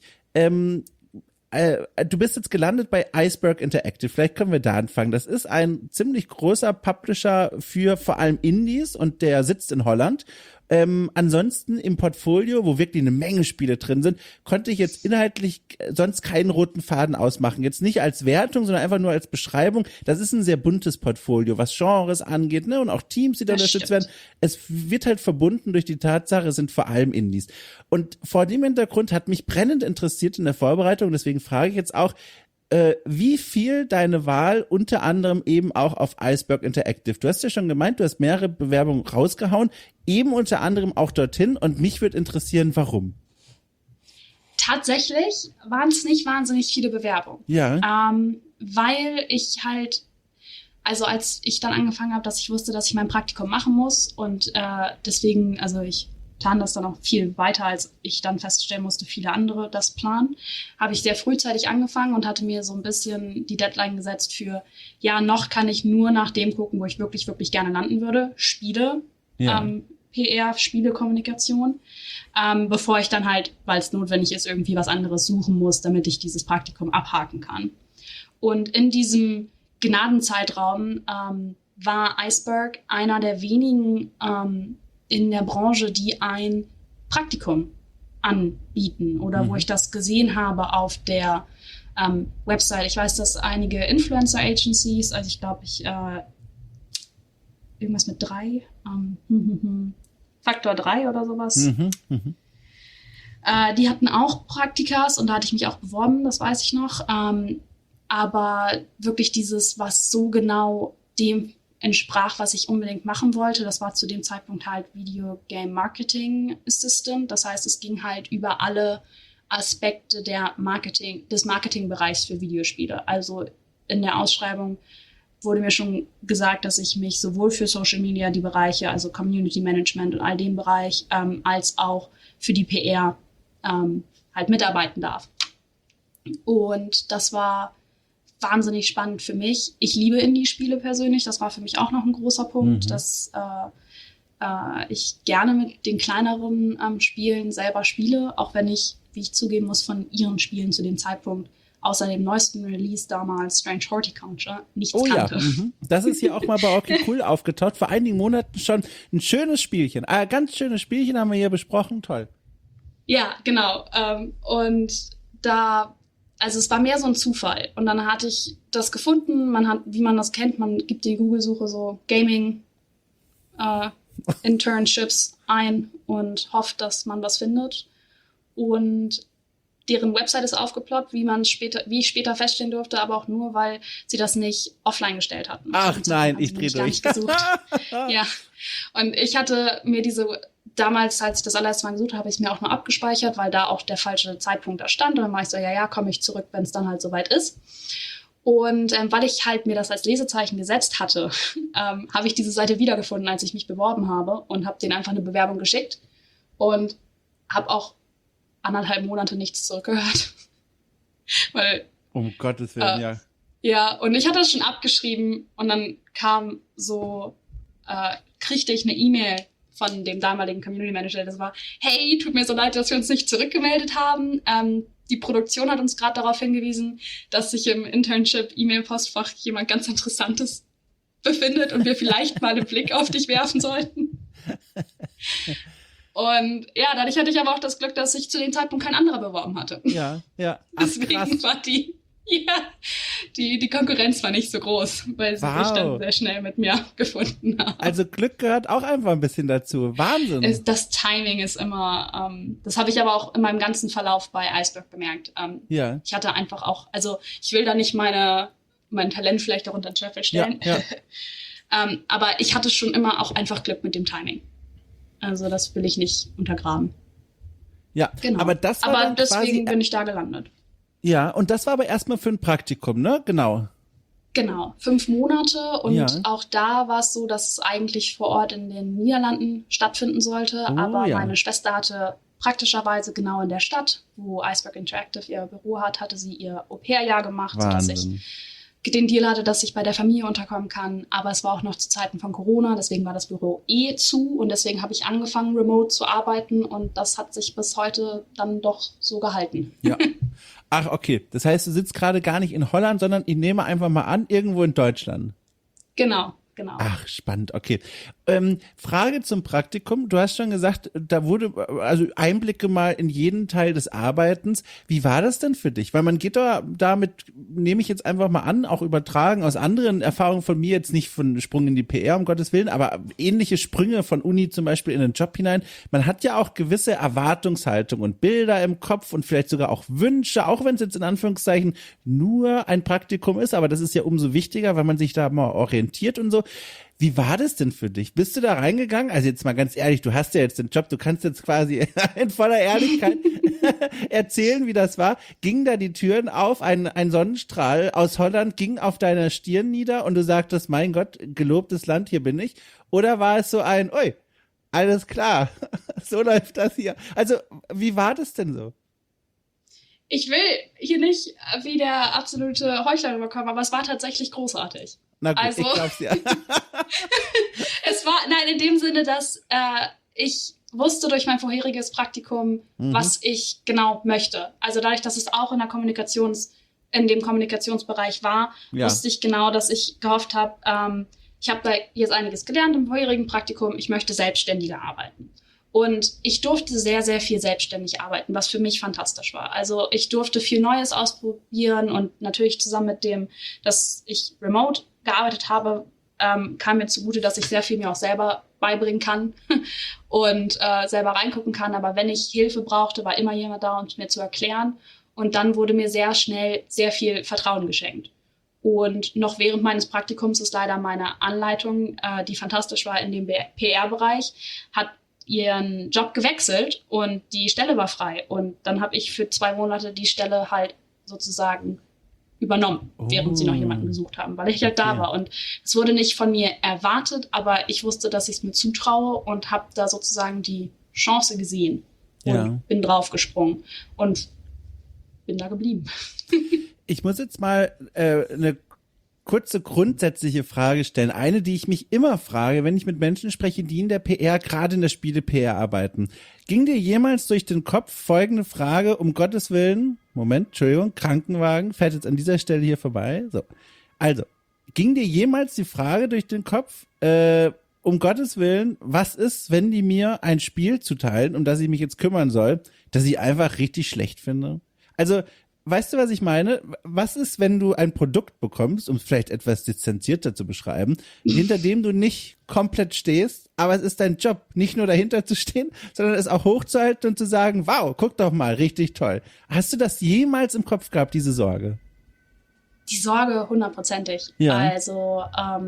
A: du bist jetzt gelandet bei Iceberg Interactive. Vielleicht können wir da anfangen. Das ist ein ziemlich großer Publisher für vor allem Indies und der sitzt in Holland. Ansonsten im Portfolio, wo wirklich eine Menge Spiele drin sind, konnte ich jetzt inhaltlich sonst keinen roten Faden ausmachen. Jetzt nicht als Wertung, sondern einfach nur als Beschreibung. Das ist ein sehr buntes Portfolio, was Genres angeht, ne, und auch Teams, die da unterstützt werden. Es wird halt verbunden durch die Tatsache, es sind vor allem Indies. Und vor dem Hintergrund hat mich brennend interessiert in der Vorbereitung, deswegen frage ich jetzt auch, wie viel deine Wahl unter anderem eben auch auf Iceberg Interactive. Du hast ja schon gemeint, du hast mehrere Bewerbungen rausgehauen, eben unter anderem auch dorthin und mich würde interessieren, warum.
B: Tatsächlich waren es nicht wahnsinnig viele Bewerbungen.
A: Ja.
B: Weil ich halt, also als ich dann angefangen habe, dass ich wusste, dass ich mein Praktikum machen muss und deswegen, also ich plan das dann auch viel weiter, als ich dann feststellen musste, viele andere das planen, habe ich sehr frühzeitig angefangen und hatte mir so ein bisschen die Deadline gesetzt für, ja, noch kann ich nur nach dem gucken, wo ich wirklich, wirklich gerne landen würde. Spiele, PR, Spielekommunikation, bevor ich dann halt, weil es notwendig ist, irgendwie was anderes suchen muss, damit ich dieses Praktikum abhaken kann. Und in diesem Gnadenzeitraum war Iceberg einer der wenigen in der Branche, die ein Praktikum anbieten oder wo ich das gesehen habe auf der Website. Ich weiß, dass einige Influencer-Agencies, also ich glaube, irgendwas mit 3, Faktor 3 oder sowas, die hatten auch Praktikas und da hatte ich mich auch beworben, das weiß ich noch. Aber wirklich dieses, was so genau dem entsprach, was ich unbedingt machen wollte, das war zu dem Zeitpunkt halt Video Game Marketing Assistant. Das heißt, es ging halt über alle Aspekte des Marketingbereichs für Videospiele. Also in der Ausschreibung wurde mir schon gesagt, dass ich mich sowohl für Social Media, die Bereiche, also Community Management und all dem Bereich, als auch für die PR halt mitarbeiten darf. Und das war wahnsinnig spannend für mich. Ich liebe Indie-Spiele persönlich. Das war für mich auch noch ein großer Punkt, dass ich gerne mit den kleineren Spielen selber spiele, auch wenn ich, wie ich zugeben muss, von ihren Spielen zu dem Zeitpunkt außer dem neuesten Release damals, Strange Horticulture, nichts kannte.
A: Ja, das ist hier auch mal bei Okay Cool aufgetaucht. Vor einigen Monaten schon ein schönes Spielchen. Ganz schönes Spielchen haben wir hier besprochen. Toll.
B: Ja, genau. Und da, also es war mehr so ein Zufall. Und dann hatte ich das gefunden. Man hat, wie man das kennt, man gibt die Google-Suche so Gaming Internships ein und hofft, dass man was findet. Und deren Website ist aufgeploppt, wie ich später feststellen durfte, aber auch nur, weil sie das nicht offline gestellt hatten.
A: Ach nein, ich drehe durch.
B: Ja, und ich hatte mir damals, als ich das allererste Mal gesucht habe, habe ich es mir auch nur abgespeichert, weil da auch der falsche Zeitpunkt da stand. Und dann war ich so, ja, komme ich zurück, wenn es dann halt soweit ist. Und weil ich halt mir das als Lesezeichen gesetzt hatte, habe ich diese Seite wiedergefunden, als ich mich beworben habe und habe denen einfach eine Bewerbung geschickt und habe auch 1,5 Monate nichts zurückgehört. Weil,
A: um Gottes Willen, ja.
B: Ja, und ich hatte das schon abgeschrieben und dann kriegte ich eine E-Mail von dem damaligen Community Manager, das war, hey, tut mir so leid, dass wir uns nicht zurückgemeldet haben. Die Produktion hat uns gerade darauf hingewiesen, dass sich im Internship-E-Mail-Postfach jemand ganz Interessantes befindet und wir vielleicht mal einen Blick auf dich werfen sollten. Und ja, dadurch hatte ich aber auch das Glück, dass sich zu dem Zeitpunkt kein anderer beworben hatte.
A: Ja. Ach,
B: deswegen war die Konkurrenz war nicht so groß, weil sie sich dann sehr schnell mit mir gefunden haben.
A: Also Glück gehört auch einfach ein bisschen dazu. Wahnsinn.
B: Das Timing ist immer, das habe ich aber auch in meinem ganzen Verlauf bei Iceberg bemerkt.
A: Ja.
B: Ich hatte einfach auch, also ich will da nicht mein Talent vielleicht auch unter den Scheffel stellen.
A: Ja.
B: Aber ich hatte schon immer auch einfach Glück mit dem Timing. Also das will ich nicht untergraben.
A: Ja, genau. Aber
B: deswegen bin ich da gelandet.
A: Ja, und das war aber erstmal für ein Praktikum, ne? Genau.
B: Genau, 5 Monate und auch da war es so, dass es eigentlich vor Ort in den Niederlanden stattfinden sollte, aber meine Schwester hatte praktischerweise genau in der Stadt, wo Iceberg Interactive ihr Büro hat, hatte sie ihr Au-pair-Jahr gemacht, sodass ich den Deal hatte, dass ich bei der Familie unterkommen kann, aber es war auch noch zu Zeiten von Corona, deswegen war das Büro zu und deswegen habe ich angefangen, remote zu arbeiten und das hat sich bis heute dann doch so gehalten.
A: Ja. Ach, okay. Das heißt, du sitzt gerade gar nicht in Holland, sondern ich nehme einfach mal an, irgendwo in Deutschland.
B: Genau.
A: Ach, spannend, okay. Frage zum Praktikum. Du hast schon gesagt, da wurde also Einblicke mal in jeden Teil des Arbeitens. Wie war das denn für dich? Weil man geht damit, nehme ich jetzt einfach mal an, auch übertragen aus anderen Erfahrungen von mir, jetzt nicht von Sprung in die PR, um Gottes Willen, aber ähnliche Sprünge von Uni zum Beispiel in den Job hinein. Man hat ja auch gewisse Erwartungshaltung und Bilder im Kopf und vielleicht sogar auch Wünsche, auch wenn es jetzt in Anführungszeichen nur ein Praktikum ist, aber das ist ja umso wichtiger, weil man sich da mal orientiert und so. Wie war das denn für dich? Bist du da reingegangen? Also jetzt mal ganz ehrlich, du hast ja jetzt den Job, du kannst jetzt quasi in voller Ehrlichkeit erzählen, wie das war. Gingen da die Türen auf, ein Sonnenstrahl aus Holland ging auf deiner Stirn nieder und du sagtest, mein Gott, gelobtes Land, hier bin ich? Oder war es so ui, alles klar, so läuft das hier. Also wie war das denn so?
B: Ich will hier nicht wie der absolute Heuchler rüberkommen, aber es war tatsächlich großartig.
A: Na gut, also, ich glaub's ja.
B: Es war, in dem Sinne, dass ich wusste durch mein vorheriges Praktikum, was ich genau möchte. Also dadurch, dass es auch in dem Kommunikationsbereich war, wusste ich genau, dass ich gehofft habe, ich habe da jetzt einiges gelernt im vorherigen Praktikum, ich möchte selbstständiger arbeiten. Und ich durfte sehr, sehr viel selbstständig arbeiten, was für mich fantastisch war. Also ich durfte viel Neues ausprobieren und natürlich zusammen mit dem, dass ich remote gearbeitet habe, kam mir zugute, dass ich sehr viel mir auch selber beibringen kann und selber reingucken kann. Aber wenn ich Hilfe brauchte, war immer jemand da, um es mir zu erklären. Und dann wurde mir sehr schnell sehr viel Vertrauen geschenkt. Und noch während meines Praktikums ist leider meine Anleitung, die fantastisch war in dem PR-Bereich, hat ihren Job gewechselt und die Stelle war frei. Und dann habe ich für 2 Monate die Stelle halt sozusagen übernommen, während sie noch jemanden gesucht haben, weil ich halt da war. Und es wurde nicht von mir erwartet, aber ich wusste, dass ich es mir zutraue und habe da sozusagen die Chance gesehen und bin draufgesprungen und bin da geblieben.
A: Ich muss jetzt mal eine kurze grundsätzliche Frage stellen. Eine, die ich mich immer frage, wenn ich mit Menschen spreche, die in der PR, gerade in der Spiele-PR arbeiten. Ging dir jemals durch den Kopf folgende Frage, um Gottes Willen, Entschuldigung, Krankenwagen, fährt jetzt an dieser Stelle hier vorbei. So. Also, ging dir jemals die Frage durch den Kopf, um Gottes Willen, was ist, wenn die mir ein Spiel zuteilen, um das ich mich jetzt kümmern soll, das ich einfach richtig schlecht finde? Also, weißt du, was ich meine? Was ist, wenn du ein Produkt bekommst, um es vielleicht etwas distanzierter zu beschreiben, hinter dem du nicht komplett stehst, aber es ist dein Job, nicht nur dahinter zu stehen, sondern es auch hochzuhalten und zu sagen, wow, guck doch mal, richtig toll. Hast du das jemals im Kopf gehabt, diese Sorge?
B: Die Sorge 100%.
A: Ja.
B: Also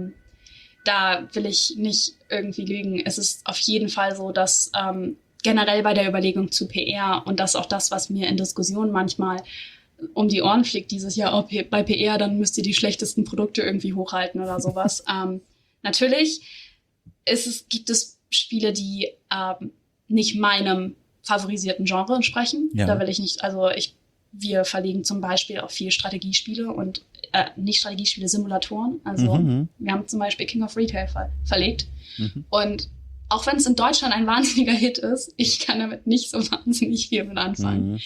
B: da will ich nicht irgendwie lügen. Es ist auf jeden Fall so, dass generell bei der Überlegung zu PR, und das ist auch das, was mir in Diskussionen manchmal um die Ohren fliegt dieses Jahr, oh, bei PR, dann müsst ihr die schlechtesten Produkte irgendwie hochhalten oder sowas. Natürlich gibt es Spiele, die nicht meinem favorisierten Genre entsprechen. Ja. Da will ich nicht, wir verlegen zum Beispiel auch viel Strategiespiele und nicht Strategiespiele, Simulatoren. Also wir haben zum Beispiel King of Retail verlegt. Und auch wenn es in Deutschland ein wahnsinniger Hit ist, ich kann damit nicht so wahnsinnig viel mit anfangen.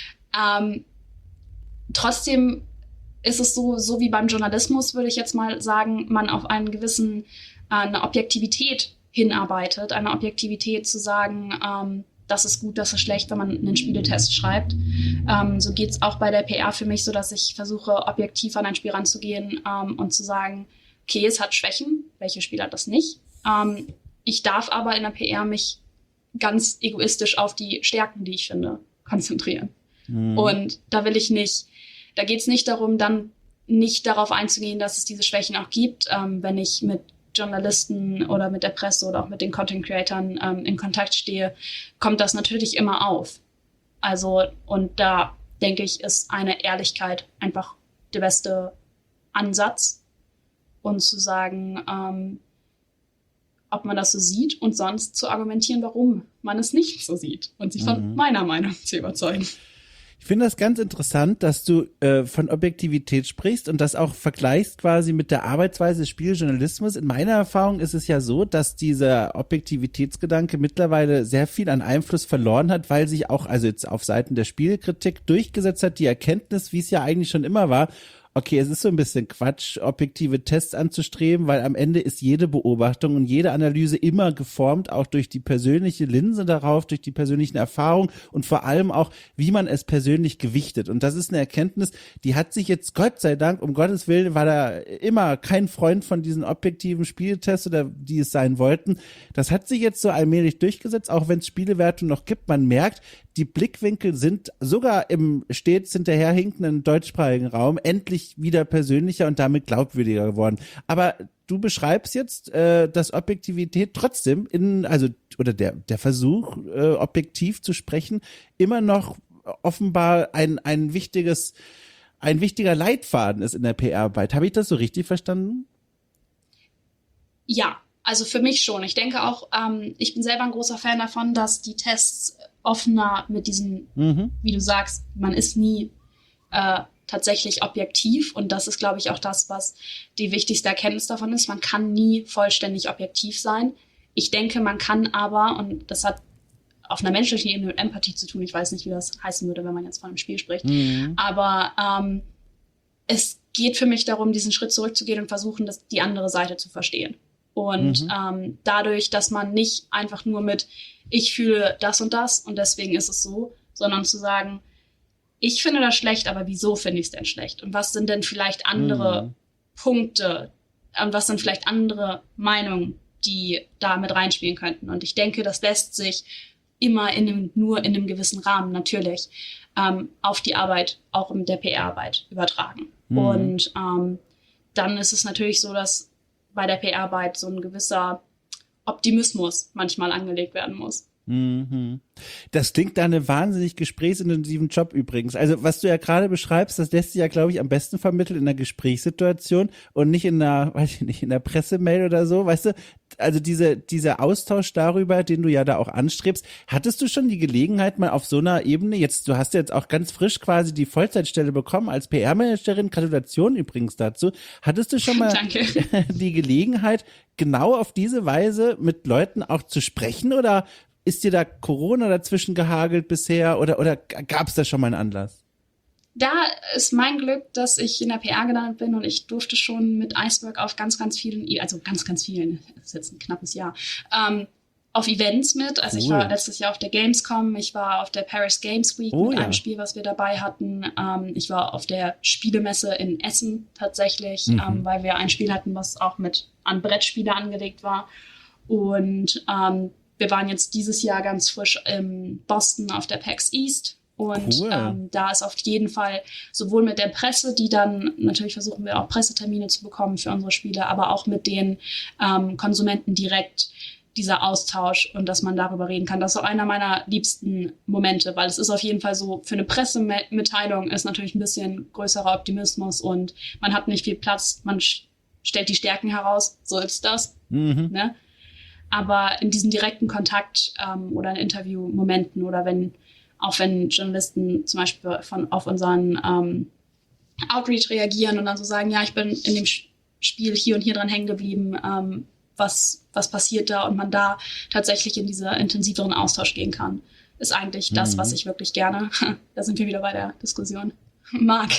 B: Trotzdem ist es so wie beim Journalismus, würde ich jetzt mal sagen, man auf einen gewissen, eine Objektivität hinarbeitet, eine Objektivität zu sagen, das ist gut, das ist schlecht, wenn man einen Spieletest schreibt. So geht's auch bei der PR für mich, so dass ich versuche, objektiv an ein Spiel ranzugehen und zu sagen, okay, es hat Schwächen, welche Spiel hat das nicht? Ich darf aber in der PR mich ganz egoistisch auf die Stärken, die ich finde, konzentrieren. Und da geht's nicht darum, dann nicht darauf einzugehen, dass es diese Schwächen auch gibt. Wenn ich mit Journalisten oder mit der Presse oder auch mit den Content-Creatern in Kontakt stehe, kommt das natürlich immer auf. Also, und da denke ich, ist eine Ehrlichkeit einfach der beste Ansatz. Und zu sagen, ob man das so sieht und sonst zu argumentieren, warum man es nicht so sieht und sich von meiner Meinung zu überzeugen.
A: Ich finde das ganz interessant, dass du von Objektivität sprichst und das auch vergleichst quasi mit der Arbeitsweise des Spieljournalismus. In meiner Erfahrung ist es ja so, dass dieser Objektivitätsgedanke mittlerweile sehr viel an Einfluss verloren hat, weil sich auch, also jetzt auf Seiten der Spielekritik durchgesetzt hat, die Erkenntnis, wie es ja eigentlich schon immer war, okay, es ist so ein bisschen Quatsch, objektive Tests anzustreben, weil am Ende ist jede Beobachtung und jede Analyse immer geformt, auch durch die persönliche Linse darauf, durch die persönlichen Erfahrungen und vor allem auch, wie man es persönlich gewichtet. Und das ist eine Erkenntnis, die hat sich jetzt, Gott sei Dank, um Gottes Willen, war da immer kein Freund von diesen objektiven Spieltests oder die es sein wollten. Das hat sich jetzt so allmählich durchgesetzt, auch wenn es Spielewertung noch gibt. Man merkt, die Blickwinkel sind sogar im stets hinterherhinkenden deutschsprachigen Raum endlich wieder persönlicher und damit glaubwürdiger geworden. Aber du beschreibst jetzt, dass Objektivität trotzdem der Versuch, objektiv zu sprechen, immer noch offenbar ein wichtiger Leitfaden ist in der PR-Arbeit. Habe ich das so richtig verstanden?
B: Ja, also für mich schon. Ich denke auch, ich bin selber ein großer Fan davon, dass die Tests offener mit diesen, wie du sagst, man ist nie tatsächlich objektiv und das ist, glaube ich, auch das, was die wichtigste Erkenntnis davon ist. Man kann nie vollständig objektiv sein. Ich denke, man kann aber, und das hat auf einer menschlichen Ebene mit Empathie zu tun, ich weiß nicht, wie das heißen würde, wenn man jetzt von einem Spiel spricht, aber es geht für mich darum, diesen Schritt zurückzugehen und versuchen, die andere Seite zu verstehen. Und dadurch, dass man nicht einfach nur mit ich fühle das und deswegen ist es so, sondern zu sagen, ich finde das schlecht, aber wieso finde ich es denn schlecht? Und was sind denn vielleicht andere Punkte, was sind vielleicht andere Meinungen, die da mit reinspielen könnten? Und ich denke, das lässt sich immer nur in einem gewissen Rahmen natürlich auf die Arbeit, auch in der PR-Arbeit übertragen. Und dann ist es natürlich so, dass bei der PR-Arbeit so ein gewisser Optimismus manchmal angelegt werden muss.
A: Das klingt da eine wahnsinnig gesprächsintensiven Job übrigens. Also was du ja gerade beschreibst, das lässt sich ja, glaube ich, am besten vermitteln in einer Gesprächssituation und nicht in einer, weiß ich nicht, in einer Pressemail oder so, weißt du? Also dieser Austausch darüber, den du ja da auch anstrebst, hattest du schon die Gelegenheit mal auf so einer Ebene, du hast jetzt auch ganz frisch quasi die Vollzeitstelle bekommen als PR-Managerin, Gratulation übrigens dazu, hattest du schon mal die Gelegenheit, genau auf diese Weise mit Leuten auch zu sprechen oder ist dir da Corona dazwischen gehagelt bisher oder gab es da schon mal einen Anlass?
B: Da ist mein Glück, dass ich in der PR gelandet bin und ich durfte schon mit Iceberg auf ganz vielen, also ganz vielen, das ist jetzt ein knappes Jahr, auf Events mit. Also ich war letztes Jahr auf der Gamescom, ich war auf der Paris Games Week mit einem Spiel, was wir dabei hatten. Ich war auf der Spielemesse in Essen tatsächlich, weil wir ein Spiel hatten, was auch mit an Brettspiele angelegt war. Und wir waren jetzt dieses Jahr ganz frisch in Boston auf der PAX East und da ist auf jeden Fall sowohl mit der Presse, die dann natürlich versuchen wir auch Pressetermine zu bekommen für unsere Spiele, aber auch mit den Konsumenten direkt dieser Austausch und dass man darüber reden kann. Das ist auch einer meiner liebsten Momente, weil es ist auf jeden Fall so, für eine Pressemitteilung ist natürlich ein bisschen größerer Optimismus und man hat nicht viel Platz, man stellt die Stärken heraus, so ist das, ne? Aber in diesem direkten Kontakt oder in Interviewmomenten oder wenn Journalisten zum Beispiel auf unseren Outreach reagieren und dann so sagen, ja, ich bin in dem Spiel hier und hier dran hängen geblieben, was passiert da und man da tatsächlich in dieser intensiveren Austausch gehen kann, ist eigentlich das, was ich wirklich gerne, da sind wir wieder bei der Diskussion, mag.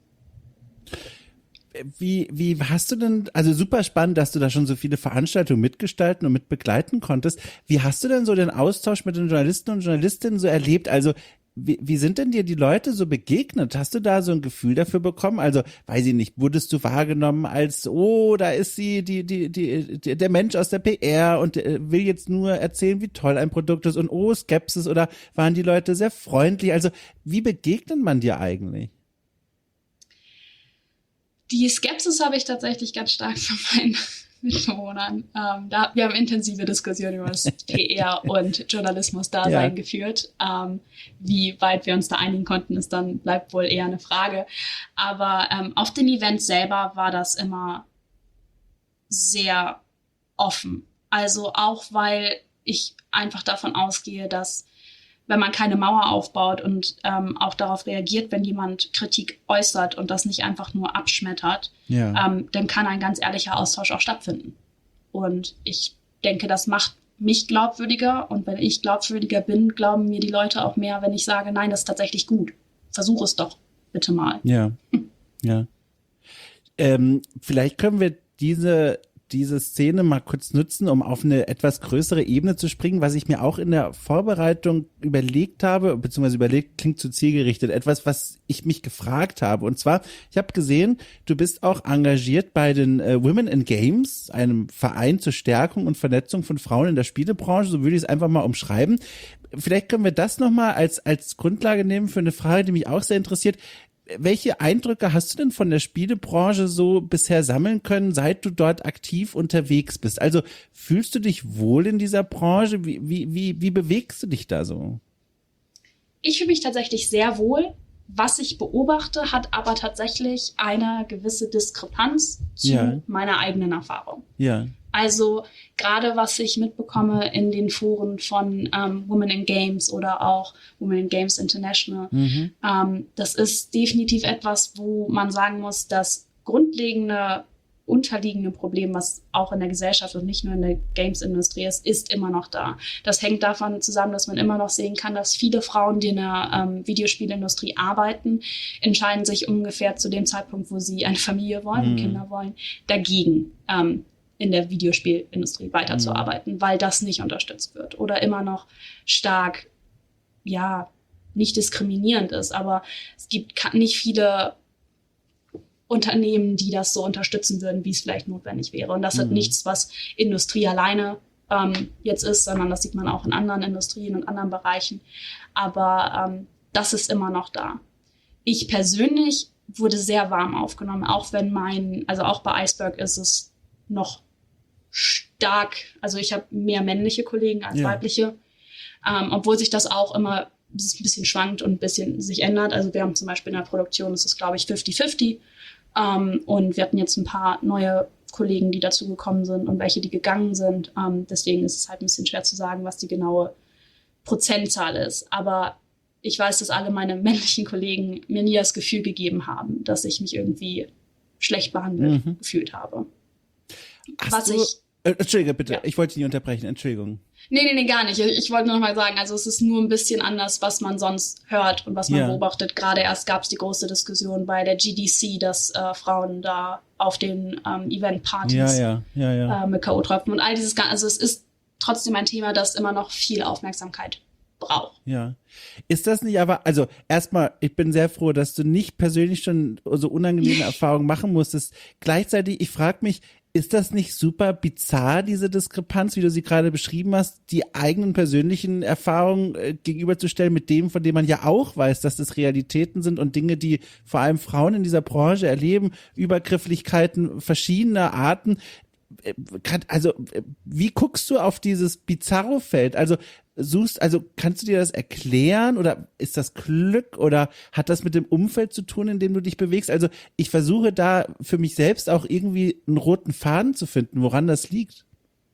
A: Wie hast du denn, also super spannend, dass du da schon so viele Veranstaltungen mitgestalten und mitbegleiten konntest. Wie hast du denn so den Austausch mit den Journalisten und Journalistinnen so erlebt? Also wie sind denn dir die Leute so begegnet? Hast du da so ein Gefühl dafür bekommen? Also, weiß ich nicht, wurdest du wahrgenommen als, oh, da ist sie, der Mensch aus der PR und will jetzt nur erzählen, wie toll ein Produkt ist und oh, Skepsis oder waren die Leute sehr freundlich? Also, wie begegnet man dir eigentlich?
B: Die Skepsis habe ich tatsächlich ganz stark von meinen Mitbewohnern. Wir haben intensive Diskussionen über das PR- und Journalismus-Dasein geführt. Wie weit wir uns da einigen konnten, bleibt wohl eher eine Frage. Aber auf den Events selber war das immer sehr offen. Also auch, weil ich einfach davon ausgehe, dass wenn man keine Mauer aufbaut und auch darauf reagiert, wenn jemand Kritik äußert und das nicht einfach nur abschmettert, dann kann ein ganz ehrlicher Austausch auch stattfinden. Und ich denke, das macht mich glaubwürdiger. Und wenn ich glaubwürdiger bin, glauben mir die Leute auch mehr, wenn ich sage, nein, das ist tatsächlich gut. Versuch es doch bitte mal.
A: Ja. Vielleicht können wir diese Szene mal kurz nutzen, um auf eine etwas größere Ebene zu springen, was ich mir auch in der Vorbereitung überlegt habe, beziehungsweise klingt zu zielgerichtet, etwas, was ich mich gefragt habe. Und zwar, ich habe gesehen, du bist auch engagiert bei den Women in Games, einem Verein zur Stärkung und Vernetzung von Frauen in der Spielebranche, so würde ich es einfach mal umschreiben. Vielleicht können wir das nochmal als Grundlage nehmen für eine Frage, die mich auch sehr interessiert. Welche Eindrücke hast du denn von der Spielebranche so bisher sammeln können, seit du dort aktiv unterwegs bist? Also fühlst du dich wohl in dieser Branche? Wie bewegst du dich da so?
B: Ich fühle mich tatsächlich sehr wohl. Was ich beobachte, hat aber tatsächlich eine gewisse Diskrepanz zu meiner eigenen Erfahrung.
A: Ja.
B: Also gerade was ich mitbekomme in den Foren von Women in Games oder auch Women in Games International, das ist definitiv etwas, wo man sagen muss, das grundlegende, unterliegende Problem, was auch in der Gesellschaft und nicht nur in der Games-Industrie ist immer noch da. Das hängt davon zusammen, dass man immer noch sehen kann, dass viele Frauen, die in der Videospielindustrie arbeiten, entscheiden sich ungefähr zu dem Zeitpunkt, wo sie eine Familie wollen und Kinder wollen, dagegen in der Videospielindustrie weiterzuarbeiten, weil das nicht unterstützt wird oder immer noch stark, ja, nicht diskriminierend ist. Aber es gibt nicht viele Unternehmen, die das so unterstützen würden, wie es vielleicht notwendig wäre. Und das hat nichts, was Industrie alleine jetzt ist, sondern das sieht man auch in anderen Industrien und anderen Bereichen. Aber das ist immer noch da. Ich persönlich wurde sehr warm aufgenommen, auch wenn also auch bei Iceberg ist es noch stark, also ich habe mehr männliche Kollegen als weibliche, obwohl sich das auch immer ein bisschen schwankt und ein bisschen sich ändert. Also wir haben zum Beispiel in der Produktion, das ist glaube ich 50-50, und wir hatten jetzt ein paar neue Kollegen, die dazugekommen sind und welche, die gegangen sind. Deswegen ist es halt ein bisschen schwer zu sagen, was die genaue Prozentzahl ist. Aber ich weiß, dass alle meine männlichen Kollegen mir nie das Gefühl gegeben haben, dass ich mich irgendwie schlecht behandelt gefühlt habe.
A: Entschuldige, bitte. Ja. Ich wollte dich nicht unterbrechen. Entschuldigung.
B: Nee, gar nicht. Ich wollte nur noch mal sagen, also es ist nur ein bisschen anders, was man sonst hört und was man beobachtet. Gerade erst gab es die große Diskussion bei der GDC, dass Frauen da auf den Event-Partys mit K.O.-Tropfen und all dieses. Also es ist trotzdem ein Thema, das immer noch viel Aufmerksamkeit braucht.
A: Ja. Ist das nicht aber, also erstmal, ich bin sehr froh, dass du nicht persönlich schon so unangenehme Erfahrungen machen musstest. Gleichzeitig, ich frage mich, ist das nicht super bizarr, diese Diskrepanz, wie du sie gerade beschrieben hast, die eigenen persönlichen Erfahrungen gegenüberzustellen mit dem, von dem man ja auch weiß, dass das Realitäten sind und Dinge, die vor allem Frauen in dieser Branche erleben, Übergrifflichkeiten verschiedener Arten. Also, wie guckst du auf dieses Bizarro-Feld? Also kannst du dir das erklären oder ist das Glück oder hat das mit dem Umfeld zu tun, in dem du dich bewegst? Also ich versuche da für mich selbst auch irgendwie einen roten Faden zu finden, woran das liegt.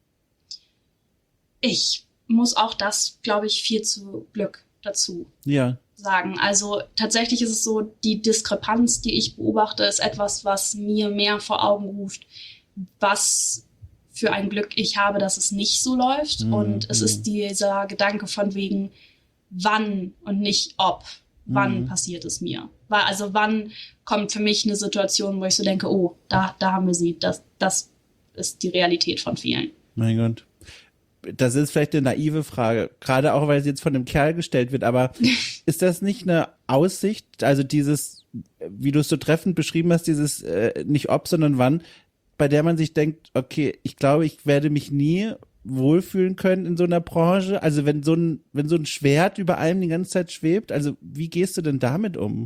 B: Ich muss auch das, glaube ich, viel zu Glück dazu sagen. Also tatsächlich ist es so, die Diskrepanz, die ich beobachte, ist etwas, was mir mehr vor Augen ruft, was für ein Glück ich habe, dass es nicht so läuft. Und es ist dieser Gedanke von wegen, wann und nicht ob. Wann passiert es mir? Also wann kommt für mich eine Situation, wo ich so denke, oh, da haben wir sie. Das ist die Realität von vielen.
A: Mein Gott. Das ist vielleicht eine naive Frage, gerade auch, weil sie jetzt von einem Kerl gestellt wird, aber ist das nicht eine Aussicht, also dieses, wie du es so treffend beschrieben hast, dieses nicht ob, sondern wann, bei der man sich denkt, okay, ich glaube, ich werde mich nie wohlfühlen können in so einer Branche. Also wenn so ein Schwert über allem die ganze Zeit schwebt, also wie gehst du denn damit um?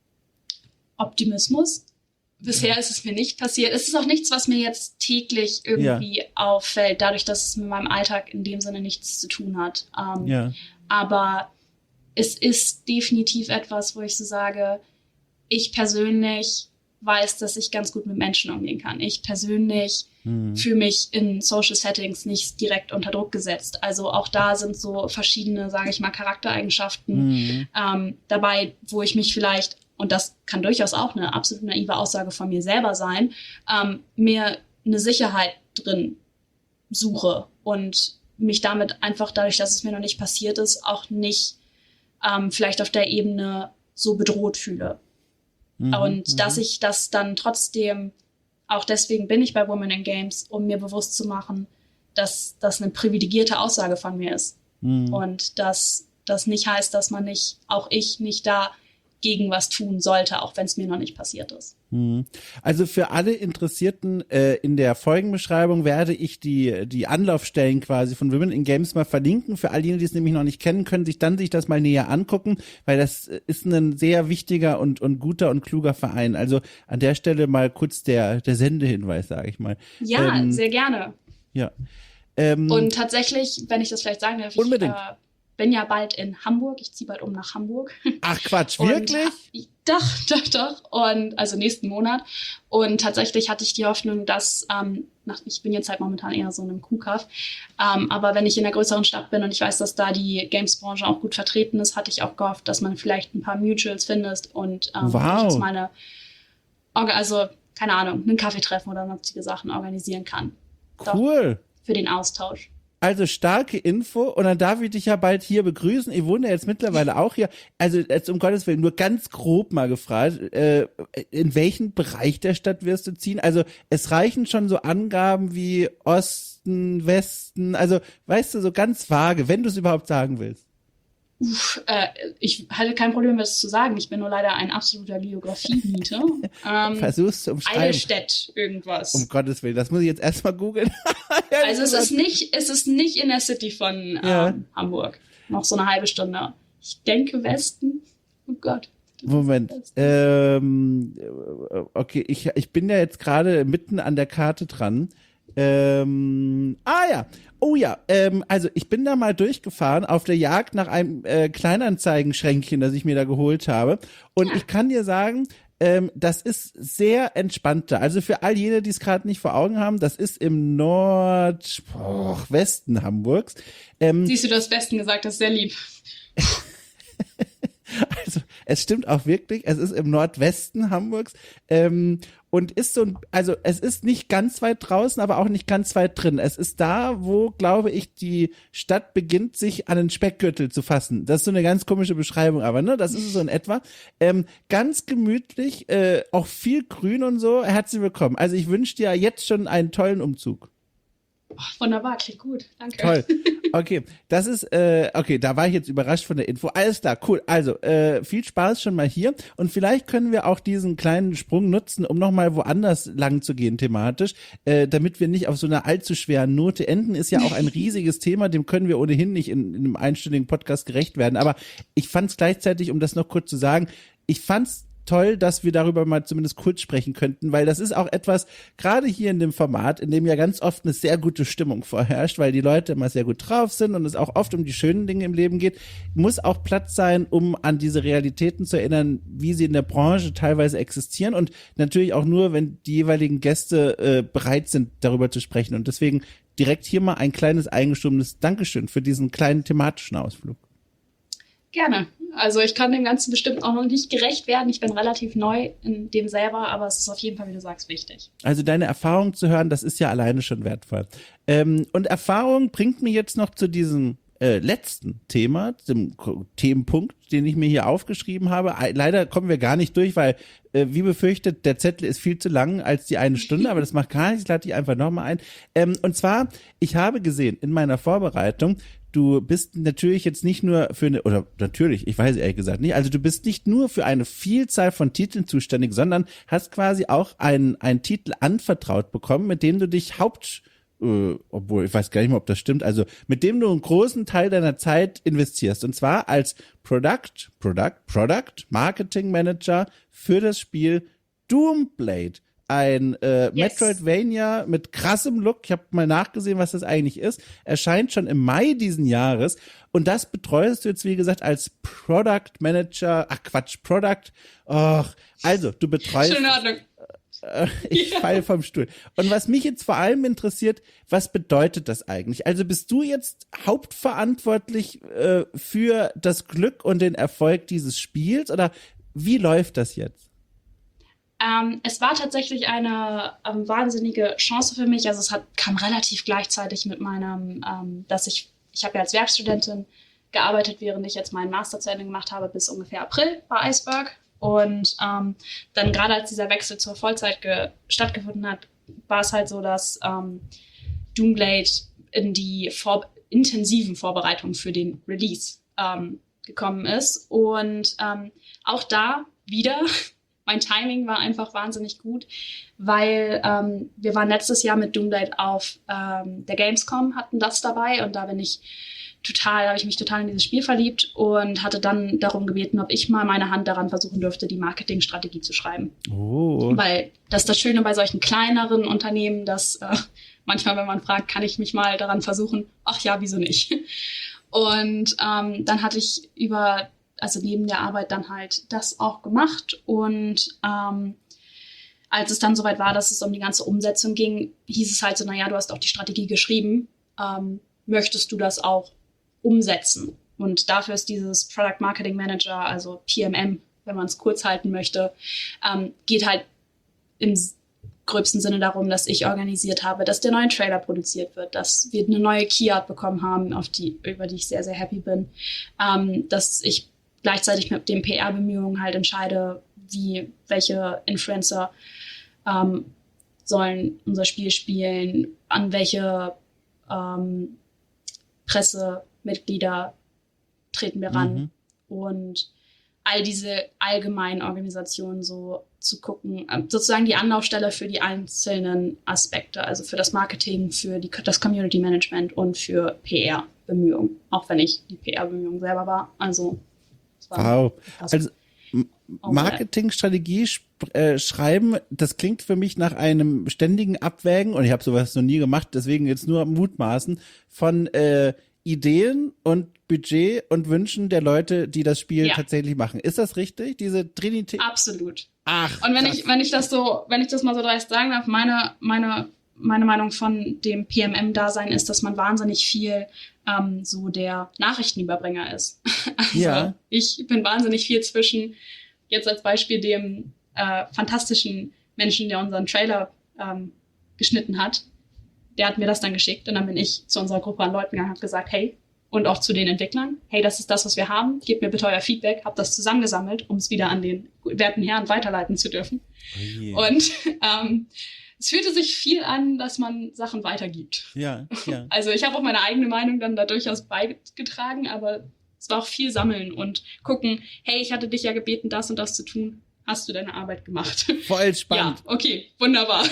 B: Optimismus. Bisher ist es mir nicht passiert. Es ist auch nichts, was mir jetzt täglich irgendwie auffällt, dadurch, dass es mit meinem Alltag in dem Sinne nichts zu tun hat. Aber es ist definitiv etwas, wo ich so sage, ich persönlich weiß, dass ich ganz gut mit Menschen umgehen kann. Ich persönlich fühle mich in Social Settings nicht direkt unter Druck gesetzt. Also auch da sind so verschiedene, sage ich mal, Charaktereigenschaften dabei, wo ich mich vielleicht, und das kann durchaus auch eine absolut naive Aussage von mir selber sein, mir eine Sicherheit drin suche und mich damit einfach dadurch, dass es mir noch nicht passiert ist, auch nicht vielleicht auf der Ebene so bedroht fühle. Und dass ich das dann trotzdem, auch deswegen bin ich bei Women in Games, um mir bewusst zu machen, dass das eine privilegierte Aussage von mir ist. Und dass das nicht heißt, dass man nicht, auch ich nicht da gegen was tun sollte, auch wenn es mir noch nicht passiert ist.
A: Also für alle Interessierten in der Folgenbeschreibung werde ich die Anlaufstellen quasi von Women in Games mal verlinken. Für all jene, die es nämlich noch nicht kennen, können sich das mal näher angucken, weil das ist ein sehr wichtiger und guter und kluger Verein. Also an der Stelle mal kurz der Sendehinweis, sage ich mal.
B: Ja, sehr gerne.
A: Ja.
B: Und tatsächlich, wenn ich das vielleicht sagen darf,
A: unbedingt.
B: Bin ja bald in Hamburg. Ich ziehe bald um nach Hamburg.
A: Ach Quatsch, wirklich?
B: Doch. Und also nächsten Monat. Und tatsächlich hatte ich die Hoffnung, dass, ich bin jetzt halt momentan eher so in einem Kuhkaff, aber wenn ich in einer größeren Stadt bin und ich weiß, dass da die Games-Branche auch gut vertreten ist, hatte ich auch gehofft, dass man vielleicht ein paar Mutuals findet und ich meine, also keine Ahnung, einen Kaffeetreffen oder sonstige Sachen organisieren kann.
A: Cool.
B: Doch, für den Austausch.
A: Also starke Info und dann darf ich dich ja bald hier begrüßen. Ich wohne ja jetzt mittlerweile auch hier. Also jetzt um Gottes Willen, nur ganz grob mal gefragt, in welchen Bereich der Stadt wirst du ziehen? Also es reichen schon so Angaben wie Osten, Westen, also weißt du, so ganz vage, wenn du es überhaupt sagen willst.
B: Ich hatte kein Problem, das zu sagen. Ich bin nur leider ein absoluter Geografie-Niete.
A: Versuch's zu umschreiben.
B: Eidelstedt, irgendwas.
A: Um Gottes Willen, das muss ich jetzt erstmal googeln.
B: Also es ist nicht in der City von Hamburg. Noch so eine halbe Stunde. Ich denke Westen. Oh Gott.
A: Moment. Okay, ich bin ja jetzt gerade mitten an der Karte dran. Ja. Oh ja, also ich bin da mal durchgefahren auf der Jagd nach einem Kleinanzeigenschränkchen, das ich mir da geholt habe. Und ich kann dir sagen, das ist sehr entspannter. Also für all jene, die es gerade nicht vor Augen haben, das ist im Nordwesten Hamburgs.
B: Siehst du, du hast Westen gesagt, das ist sehr lieb.
A: Also es stimmt auch wirklich, es ist im Nordwesten Hamburgs und ist so, also es ist nicht ganz weit draußen, aber auch nicht ganz weit drin. Es ist da, wo, glaube ich, die Stadt beginnt, sich an den Speckgürtel zu fassen. Das ist so eine ganz komische Beschreibung, aber ne, das ist es so in etwa. Ganz gemütlich, auch viel Grün und so. Herzlich willkommen. Also ich wünsche dir jetzt schon einen tollen Umzug.
B: Oh, wunderbar, klingt gut, danke.
A: Toll. Okay, das ist, okay, da war ich jetzt überrascht von der Info. Alles klar, cool. Also, viel Spaß schon mal hier und vielleicht können wir auch diesen kleinen Sprung nutzen, um nochmal woanders lang zu gehen thematisch, damit wir nicht auf so einer allzu schweren Note enden. Ist ja auch ein riesiges Thema, dem können wir ohnehin nicht in einem einstündigen Podcast gerecht werden. Aber ich fand es gleichzeitig, um das noch kurz zu sagen, ich fand's toll, dass wir darüber mal zumindest kurz sprechen könnten, weil das ist auch etwas, gerade hier in dem Format, in dem ja ganz oft eine sehr gute Stimmung vorherrscht, weil die Leute immer sehr gut drauf sind und es auch oft um die schönen Dinge im Leben geht, muss auch Platz sein, um an diese Realitäten zu erinnern, wie sie in der Branche teilweise existieren und natürlich auch nur, wenn die jeweiligen Gäste bereit sind, darüber zu sprechen. Und deswegen direkt hier mal ein kleines eingeschobenes Dankeschön für diesen kleinen thematischen Ausflug.
B: Gerne. Also ich kann dem Ganzen bestimmt auch noch nicht gerecht werden. Ich bin relativ neu in dem selber, aber es ist auf jeden Fall, wie du sagst, wichtig.
A: Also deine Erfahrung zu hören, das ist ja alleine schon wertvoll. Und Erfahrung bringt mich jetzt noch zu diesem letzten Thema, dem Themenpunkt, den ich mir hier aufgeschrieben habe. Leider kommen wir gar nicht durch, weil, wie befürchtet, der Zettel ist viel zu lang als die eine Stunde, aber das macht gar nichts, ich lade dich einfach nochmal ein. Und zwar, ich habe gesehen in meiner Vorbereitung, du bist natürlich jetzt nicht nur für eine, oder natürlich, ich weiß ehrlich gesagt nicht, also du bist nicht nur für eine Vielzahl von Titeln zuständig, sondern hast quasi auch einen Titel anvertraut bekommen, mit dem du dich obwohl ich weiß gar nicht mehr, ob das stimmt, also mit dem du einen großen Teil deiner Zeit investierst, und zwar als Product Marketing Manager für das Spiel Doomblade. Ein Metroidvania mit krassem Look. Ich habe mal nachgesehen, was das eigentlich ist. Erscheint schon im Mai diesen Jahres. Und das betreust du jetzt, wie gesagt, als Product Manager. Also, du betreust...
B: Schon in Ordnung.
A: Ich falle vom Stuhl. Und was mich jetzt vor allem interessiert, was bedeutet das eigentlich? Also bist du jetzt hauptverantwortlich für das Glück und den Erfolg dieses Spiels? Oder wie läuft das jetzt?
B: Es war tatsächlich eine wahnsinnige Chance für mich. Also kam relativ gleichzeitig mit meinem, dass ich habe ja als Werkstudentin gearbeitet, während ich jetzt meinen Master zu Ende gemacht habe, bis ungefähr April bei Iceberg. Und dann gerade als dieser Wechsel zur Vollzeit stattgefunden hat, war es halt so, dass Doomblade in die intensiven Vorbereitungen für den Release gekommen ist. Und auch da wieder... Mein Timing war einfach wahnsinnig gut, weil wir waren letztes Jahr mit Doomblade auf der Gamescom, hatten das dabei und da habe ich mich total in dieses Spiel verliebt und hatte dann darum gebeten, ob ich mal meine Hand daran versuchen dürfte, die Marketingstrategie zu schreiben.
A: Oh.
B: Weil das ist das Schöne bei solchen kleineren Unternehmen, dass manchmal, wenn man fragt, kann ich mich mal daran versuchen? Ach ja, wieso nicht? Und dann hatte ich neben der Arbeit dann halt das auch gemacht und als es dann soweit war, dass es um die ganze Umsetzung ging, hieß es halt so, naja, du hast auch die Strategie geschrieben, möchtest du das auch umsetzen? Und dafür ist dieses Product Marketing Manager, also PMM, wenn man es kurz halten möchte, geht halt gröbsten Sinne darum, dass ich organisiert habe, dass der neue Trailer produziert wird, dass wir eine neue Keyart bekommen haben, über die ich sehr, sehr happy bin, dass ich gleichzeitig mit den PR-Bemühungen halt entscheide, welche Influencer sollen unser Spiel spielen, an welche Pressemitglieder treten wir ran und all diese allgemeinen Organisationen so zu gucken, sozusagen die Anlaufstelle für die einzelnen Aspekte, also für das Marketing, für das Community Management und für PR-Bemühungen, auch wenn ich die PR-Bemühungen selber war. Also,
A: wow. Also Marketingstrategie schreiben, das klingt für mich nach einem ständigen Abwägen, und ich habe sowas noch nie gemacht, deswegen jetzt nur mutmaßen, von Ideen und Budget und Wünschen der Leute, die das Spiel tatsächlich machen. Ist das richtig, diese Trinität?
B: Absolut.
A: Ach.
B: Und wenn ich das mal so dreist sagen darf, meine Meinung von dem PMM-Dasein ist, dass man wahnsinnig viel so der Nachrichtenüberbringer ist. Also ich bin wahnsinnig viel zwischen, jetzt als Beispiel, dem fantastischen Menschen, der unseren Trailer geschnitten hat. Der hat mir das dann geschickt und dann bin ich zu unserer Gruppe an Leuten gegangen und habe gesagt, hey, und auch zu den Entwicklern, hey, das ist das, was wir haben, gebt mir bitte euer Feedback, habe das zusammengesammelt, um es wieder an den werten Herren weiterleiten zu dürfen. Oh yeah. Und es fühlte sich viel an, dass man Sachen weitergibt.
A: Ja.
B: Also ich habe auch meine eigene Meinung dann da durchaus beigetragen, aber es war auch viel sammeln und gucken, hey, ich hatte dich ja gebeten, das und das zu tun. Hast du deine Arbeit gemacht?
A: Voll spannend.
B: Ja, okay, wunderbar.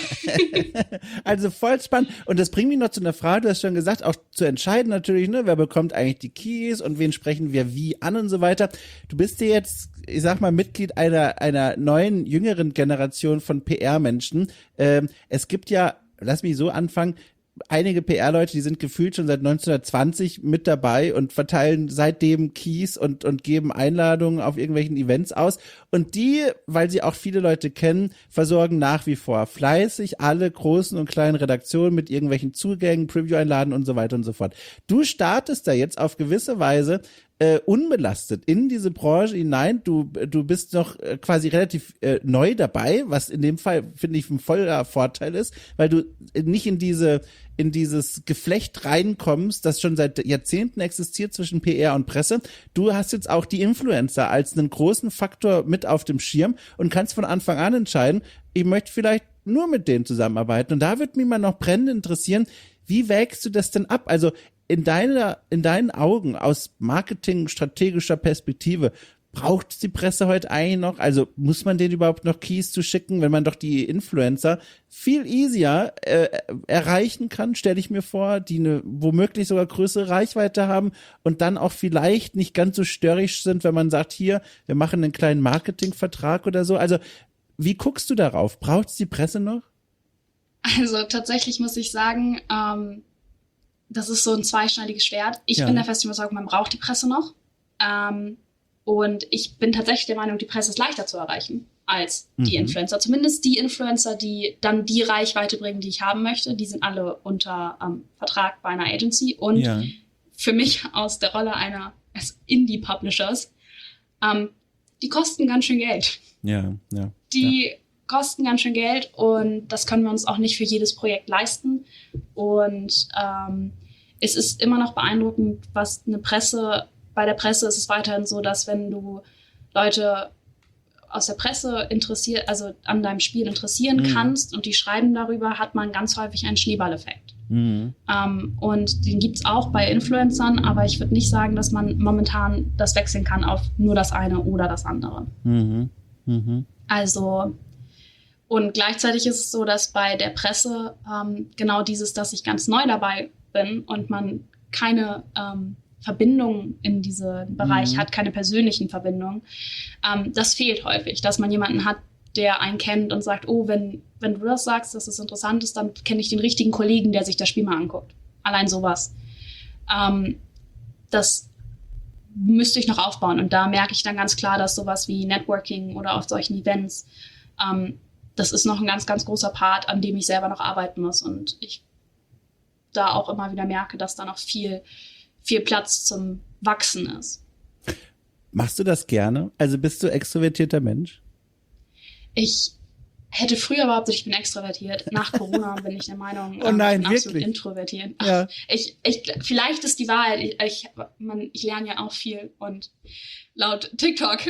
A: Also voll spannend. Und das bringt mich noch zu einer Frage, du hast schon gesagt, auch zu entscheiden natürlich, ne, wer bekommt eigentlich die Keys und wen sprechen wir wie an und so weiter. Du bist ja jetzt, ich sag mal, Mitglied einer neuen, jüngeren Generation von PR-Menschen. Es gibt ja, lass mich so anfangen, einige PR-Leute, die sind gefühlt schon seit 1920 mit dabei und verteilen seitdem Keys und geben Einladungen auf irgendwelchen Events aus. Und die, weil sie auch viele Leute kennen, versorgen nach wie vor fleißig alle großen und kleinen Redaktionen mit irgendwelchen Zugängen, Preview-Einladen und so weiter und so fort. Du startest da jetzt auf gewisse Weise unbelastet in diese Branche hinein. Du bist noch quasi relativ neu dabei, was in dem Fall, finde ich, ein voller Vorteil ist, weil du nicht in dieses Geflecht reinkommst, das schon seit Jahrzehnten existiert zwischen PR und Presse. Du hast jetzt auch die Influencer als einen großen Faktor mit auf dem Schirm und kannst von Anfang an entscheiden, ich möchte vielleicht nur mit denen zusammenarbeiten. Und da würde mich mal noch brennend interessieren, wie wägst du das denn ab? Also in deinen Augen aus marketingstrategischer Perspektive, braucht es die Presse heute eigentlich noch? Also muss man denen überhaupt noch Keys zu schicken, wenn man doch die Influencer viel easier erreichen kann, stelle ich mir vor, die eine womöglich sogar größere Reichweite haben und dann auch vielleicht nicht ganz so störrisch sind, wenn man sagt, hier, wir machen einen kleinen Marketingvertrag oder so. Also wie guckst du darauf? Braucht es die Presse noch?
B: Also tatsächlich muss ich sagen, das ist so ein zweischneidiges Schwert. Ich bin der festen Überzeugung, man braucht die Presse noch. Und ich bin tatsächlich der Meinung, die Presse ist leichter zu erreichen als die Influencer. Zumindest die Influencer, die dann die Reichweite bringen, die ich haben möchte. Die sind alle unter Vertrag bei einer Agency. Und für mich aus der Rolle eines Indie-Publishers, die kosten ganz schön Geld. Die kosten ganz schön Geld und das können wir uns auch nicht für jedes Projekt leisten. Und es ist immer noch beeindruckend, was bei der Presse ist es weiterhin so, dass wenn du Leute aus der Presse an deinem Spiel interessieren kannst und die schreiben darüber, hat man ganz häufig einen Schneeballeffekt. Und den gibt's auch bei Influencern, aber ich würde nicht sagen, dass man momentan das wechseln kann auf nur das eine oder das andere. Also, und gleichzeitig ist es so, dass bei der Presse genau dieses, dass ich ganz neu dabei bin und man keine Verbindungen in diesem Bereich hat, keine persönlichen Verbindungen, das fehlt häufig, dass man jemanden hat, der einen kennt und sagt, oh, wenn du das sagst, dass es interessant ist, dann kenne ich den richtigen Kollegen, der sich das Spiel mal anguckt. Allein sowas. Das müsste ich noch aufbauen und da merke ich dann ganz klar, dass sowas wie Networking oder auf solchen Events, das ist noch ein ganz, ganz großer Part, an dem ich selber noch arbeiten muss und ich da auch immer wieder merke, dass da noch viel Platz zum Wachsen ist.
A: Machst du das gerne? Also bist du extrovertierter Mensch?
B: Ich hätte früher behauptet, ich bin extrovertiert. Nach Corona bin ich der Meinung,
A: Oh nein,
B: ich bin absolut
A: wirklich?
B: introvertiert.
A: Ja.
B: Vielleicht ist die Wahrheit, ich lerne ja auch viel und laut TikTok,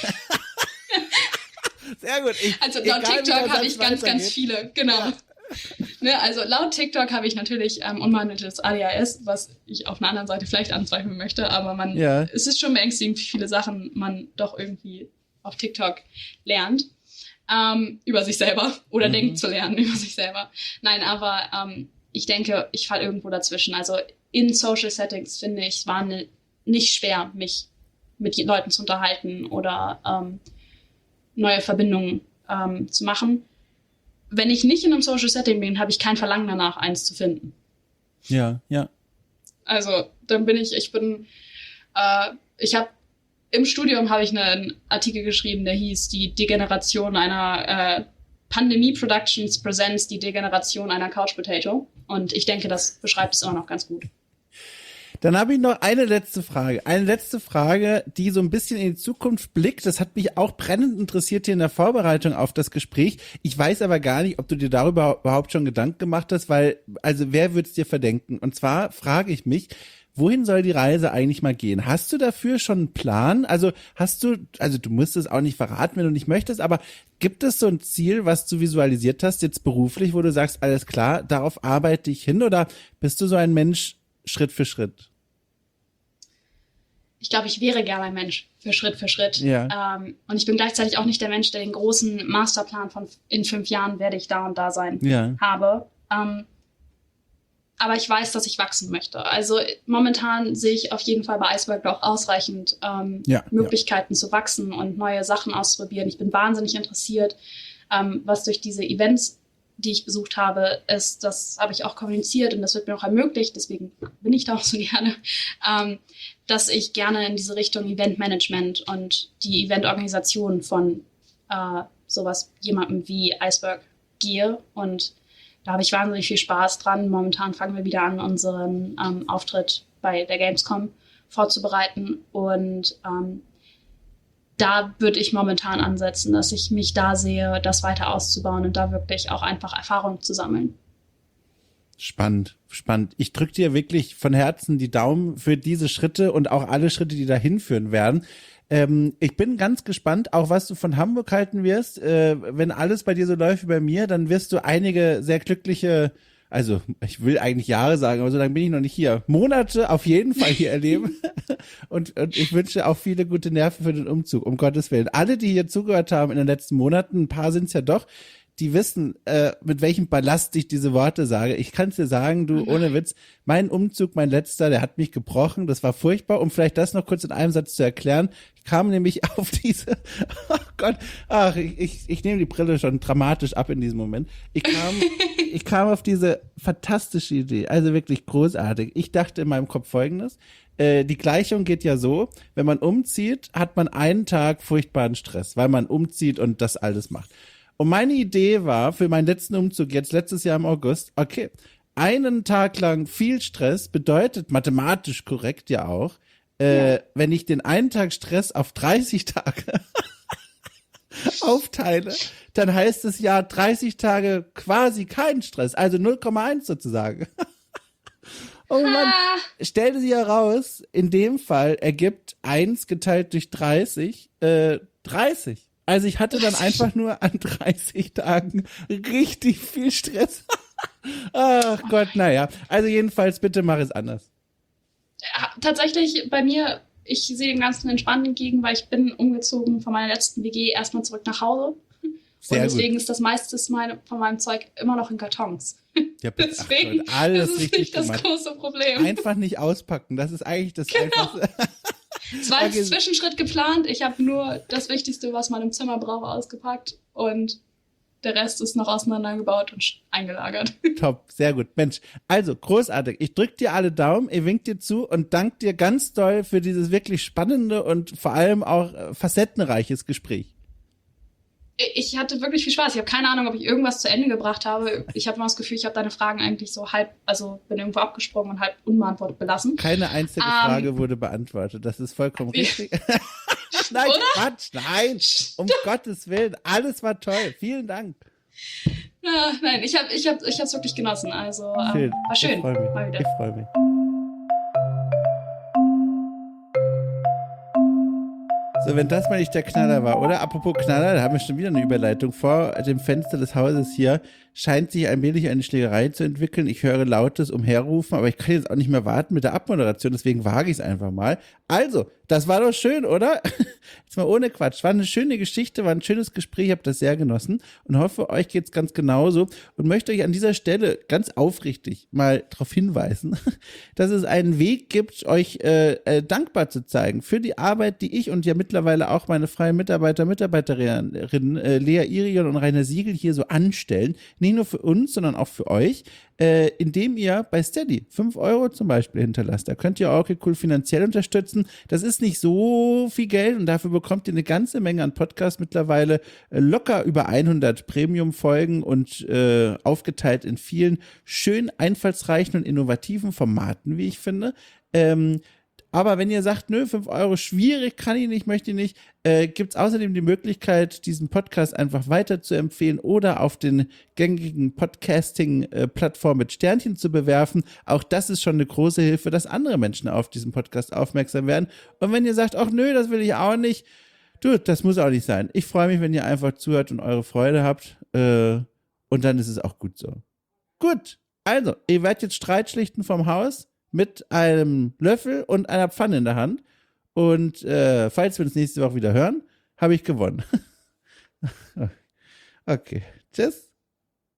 A: Sehr gut.
B: also laut TikTok habe ich ganz viele, genau. Ja. Ne, also laut TikTok habe ich natürlich unbehandeltes ADHS, was ich auf einer anderen Seite vielleicht anzweifeln möchte, aber es ist schon beängstigend, wie viele Sachen man doch irgendwie auf TikTok lernt. Über sich selber oder denkt zu lernen über sich selber. Nein, aber ich denke, ich falle irgendwo dazwischen. Also in Social Settings, finde ich, es war nicht schwer, mich mit Leuten zu unterhalten oder neue Verbindungen zu machen. Wenn ich nicht in einem Social Setting bin, habe ich kein Verlangen danach, eins zu finden.
A: Ja, ja.
B: Also dann ich habe im Studium habe ich einen Artikel geschrieben, der hieß die Degeneration einer Pandemie Productions presents die Degeneration einer Couch Potato. Und ich denke, das beschreibt es immer noch ganz gut.
A: Dann habe ich noch eine letzte Frage. Eine letzte Frage, die so ein bisschen in die Zukunft blickt. Das hat mich auch brennend interessiert hier in der Vorbereitung auf das Gespräch. Ich weiß aber gar nicht, ob du dir darüber überhaupt schon Gedanken gemacht hast, weil, also wer würde es dir verdenken? Und zwar frage ich mich, wohin soll die Reise eigentlich mal gehen? Hast du dafür schon einen Plan? Also du musst es auch nicht verraten, wenn du nicht möchtest, aber gibt es so ein Ziel, was du visualisiert hast, jetzt beruflich, wo du sagst, alles klar, darauf arbeite ich hin, oder bist du so ein Mensch Schritt für Schritt?
B: Ich glaube, ich wäre gerne ein Mensch für Schritt.
A: Ja.
B: Und ich bin gleichzeitig auch nicht der Mensch, der den großen Masterplan von in 5 Jahren werde ich da und da sein habe. Aber ich weiß, dass ich wachsen möchte. Also momentan sehe ich auf jeden Fall bei Iceberg auch ausreichend Möglichkeiten zu wachsen und neue Sachen auszuprobieren. Ich bin wahnsinnig interessiert, was durch diese Events, die ich besucht habe, ist, das habe ich auch kommuniziert und das wird mir auch ermöglicht, deswegen bin ich da auch so gerne, dass ich gerne in diese Richtung Eventmanagement und die Eventorganisation von sowas, jemandem wie Iceberg gehe, und da habe ich wahnsinnig viel Spaß dran. Momentan fangen wir wieder an, unseren Auftritt bei der Gamescom vorzubereiten, und da würde ich momentan ansetzen, dass ich mich da sehe, das weiter auszubauen und da wirklich auch einfach Erfahrung zu sammeln.
A: Spannend. Ich drücke dir wirklich von Herzen die Daumen für diese Schritte und auch alle Schritte, die da hinführen werden. Ich bin ganz gespannt, auch was du von Hamburg halten wirst. Wenn alles bei dir so läuft wie bei mir, dann wirst du einige sehr glückliche, also ich will eigentlich Jahre sagen, aber so lange bin ich noch nicht hier, Monate auf jeden Fall hier erleben. Und ich wünsche auch viele gute Nerven für den Umzug, um Gottes Willen. Alle, die hier zugehört haben in den letzten Monaten, ein paar sind es ja doch, die wissen, mit welchem Ballast ich diese Worte sage. Ich kann es dir sagen, du, ohne Witz, mein Umzug, mein letzter, der hat mich gebrochen. Das war furchtbar. Um vielleicht das noch kurz in einem Satz zu erklären. Ich kam nämlich auf diese, oh Gott, ich nehme die Brille schon dramatisch ab in diesem Moment. Ich kam auf diese fantastische Idee, also wirklich großartig. Ich dachte in meinem Kopf Folgendes: Die Gleichung geht ja so: Wenn man umzieht, hat man einen Tag furchtbaren Stress, weil man umzieht und das alles macht. Und meine Idee war für meinen letzten Umzug, jetzt letztes Jahr im August, okay, einen Tag lang viel Stress bedeutet mathematisch korrekt ja auch, wenn ich den einen Tag Stress auf 30 Tage aufteile, dann heißt es ja 30 Tage quasi kein Stress, also 0,1 sozusagen. Oh Mann, stellte sich heraus, in dem Fall ergibt 1 geteilt durch 30, 30. Also ich hatte dann einfach nur an 30 Tagen richtig viel Stress. Ach Gott, naja. Also jedenfalls, bitte mach es anders.
B: Tatsächlich bei mir, ich sehe dem Ganzen entspannt entgegen, weil ich bin umgezogen von meiner letzten WG erstmal zurück nach Hause.
A: Sehr
B: und deswegen
A: gut.
B: ist das meiste von meinem Zeug immer noch in Kartons.
A: Ja,
B: deswegen
A: Gott, alles
B: ist es
A: richtig
B: nicht das
A: gemacht.
B: große Problem.
A: Einfach nicht auspacken, das ist eigentlich das
B: Genau.
A: Einfachste.
B: Es war als Zwischenschritt geplant. Ich habe nur das Wichtigste, was man im Zimmer braucht, ausgepackt. Und der Rest ist noch auseinandergebaut und eingelagert.
A: Top, sehr gut. Mensch, also großartig. Ich drück dir alle Daumen, ich wink dir zu und danke dir ganz doll für dieses wirklich spannende und vor allem auch facettenreiches Gespräch.
B: Ich hatte wirklich viel Spaß. Ich habe keine Ahnung, ob ich irgendwas zu Ende gebracht habe. Ich habe immer das Gefühl, ich habe deine Fragen eigentlich so halb, also bin irgendwo abgesprungen und halb unbeantwortet belassen.
A: Keine einzige Frage wurde beantwortet. Das ist vollkommen richtig. Nein,
B: Oder?
A: Quatsch, nein. Um Gottes Willen. Alles war toll. Vielen Dank.
B: Ja, nein, ich hab's wirklich genossen. Also
A: Schön.
B: war schön.
A: Ich freue mich.
B: Mal wieder.
A: Ich freue mich. So, wenn das mal nicht der Knaller war, oder? Apropos Knaller, da haben wir schon wieder eine Überleitung. Vor dem Fenster des Hauses hier scheint sich allmählich eine Schlägerei zu entwickeln. Ich höre lautes Umherrufen, aber ich kann jetzt auch nicht mehr warten mit der Abmoderation, deswegen wage ich es einfach mal. Also, das war doch schön, oder? Jetzt mal ohne Quatsch. War eine schöne Geschichte, war ein schönes Gespräch, ich habe das sehr genossen und hoffe, euch geht's ganz genauso und möchte euch an dieser Stelle ganz aufrichtig mal darauf hinweisen, dass es einen Weg gibt, euch dankbar zu zeigen für die Arbeit, die ich und ja mittlerweile auch meine freien Mitarbeiterinnen Lea Irion und Rainer Siegel hier so anstellen. Nicht nur für uns, sondern auch für euch, indem ihr bei Steady 5 Euro zum Beispiel hinterlasst. Da könnt ihr auch cool finanziell unterstützen. Das ist nicht so viel Geld und dafür bekommt ihr eine ganze Menge an Podcasts mittlerweile, locker über 100 Premium-Folgen und aufgeteilt in vielen schön einfallsreichen und innovativen Formaten, wie ich finde. Aber wenn ihr sagt, nö, 5 Euro schwierig, kann ich nicht, möchte ich nicht, gibt es außerdem die Möglichkeit, diesen Podcast einfach weiter zu empfehlen oder auf den gängigen Podcasting-Plattformen mit Sternchen zu bewerfen. Auch das ist schon eine große Hilfe, dass andere Menschen auf diesen Podcast aufmerksam werden. Und wenn ihr sagt, ach nö, das will ich auch nicht, du, das muss auch nicht sein. Ich freue mich, wenn ihr einfach zuhört und eure Freude habt. Und dann ist es auch gut so. Gut, also, ihr werdet jetzt Streit schlichten vom Haus mit einem Löffel und einer Pfanne in der Hand. Und falls wir uns nächste Woche wieder hören, habe ich gewonnen. Okay, tschüss.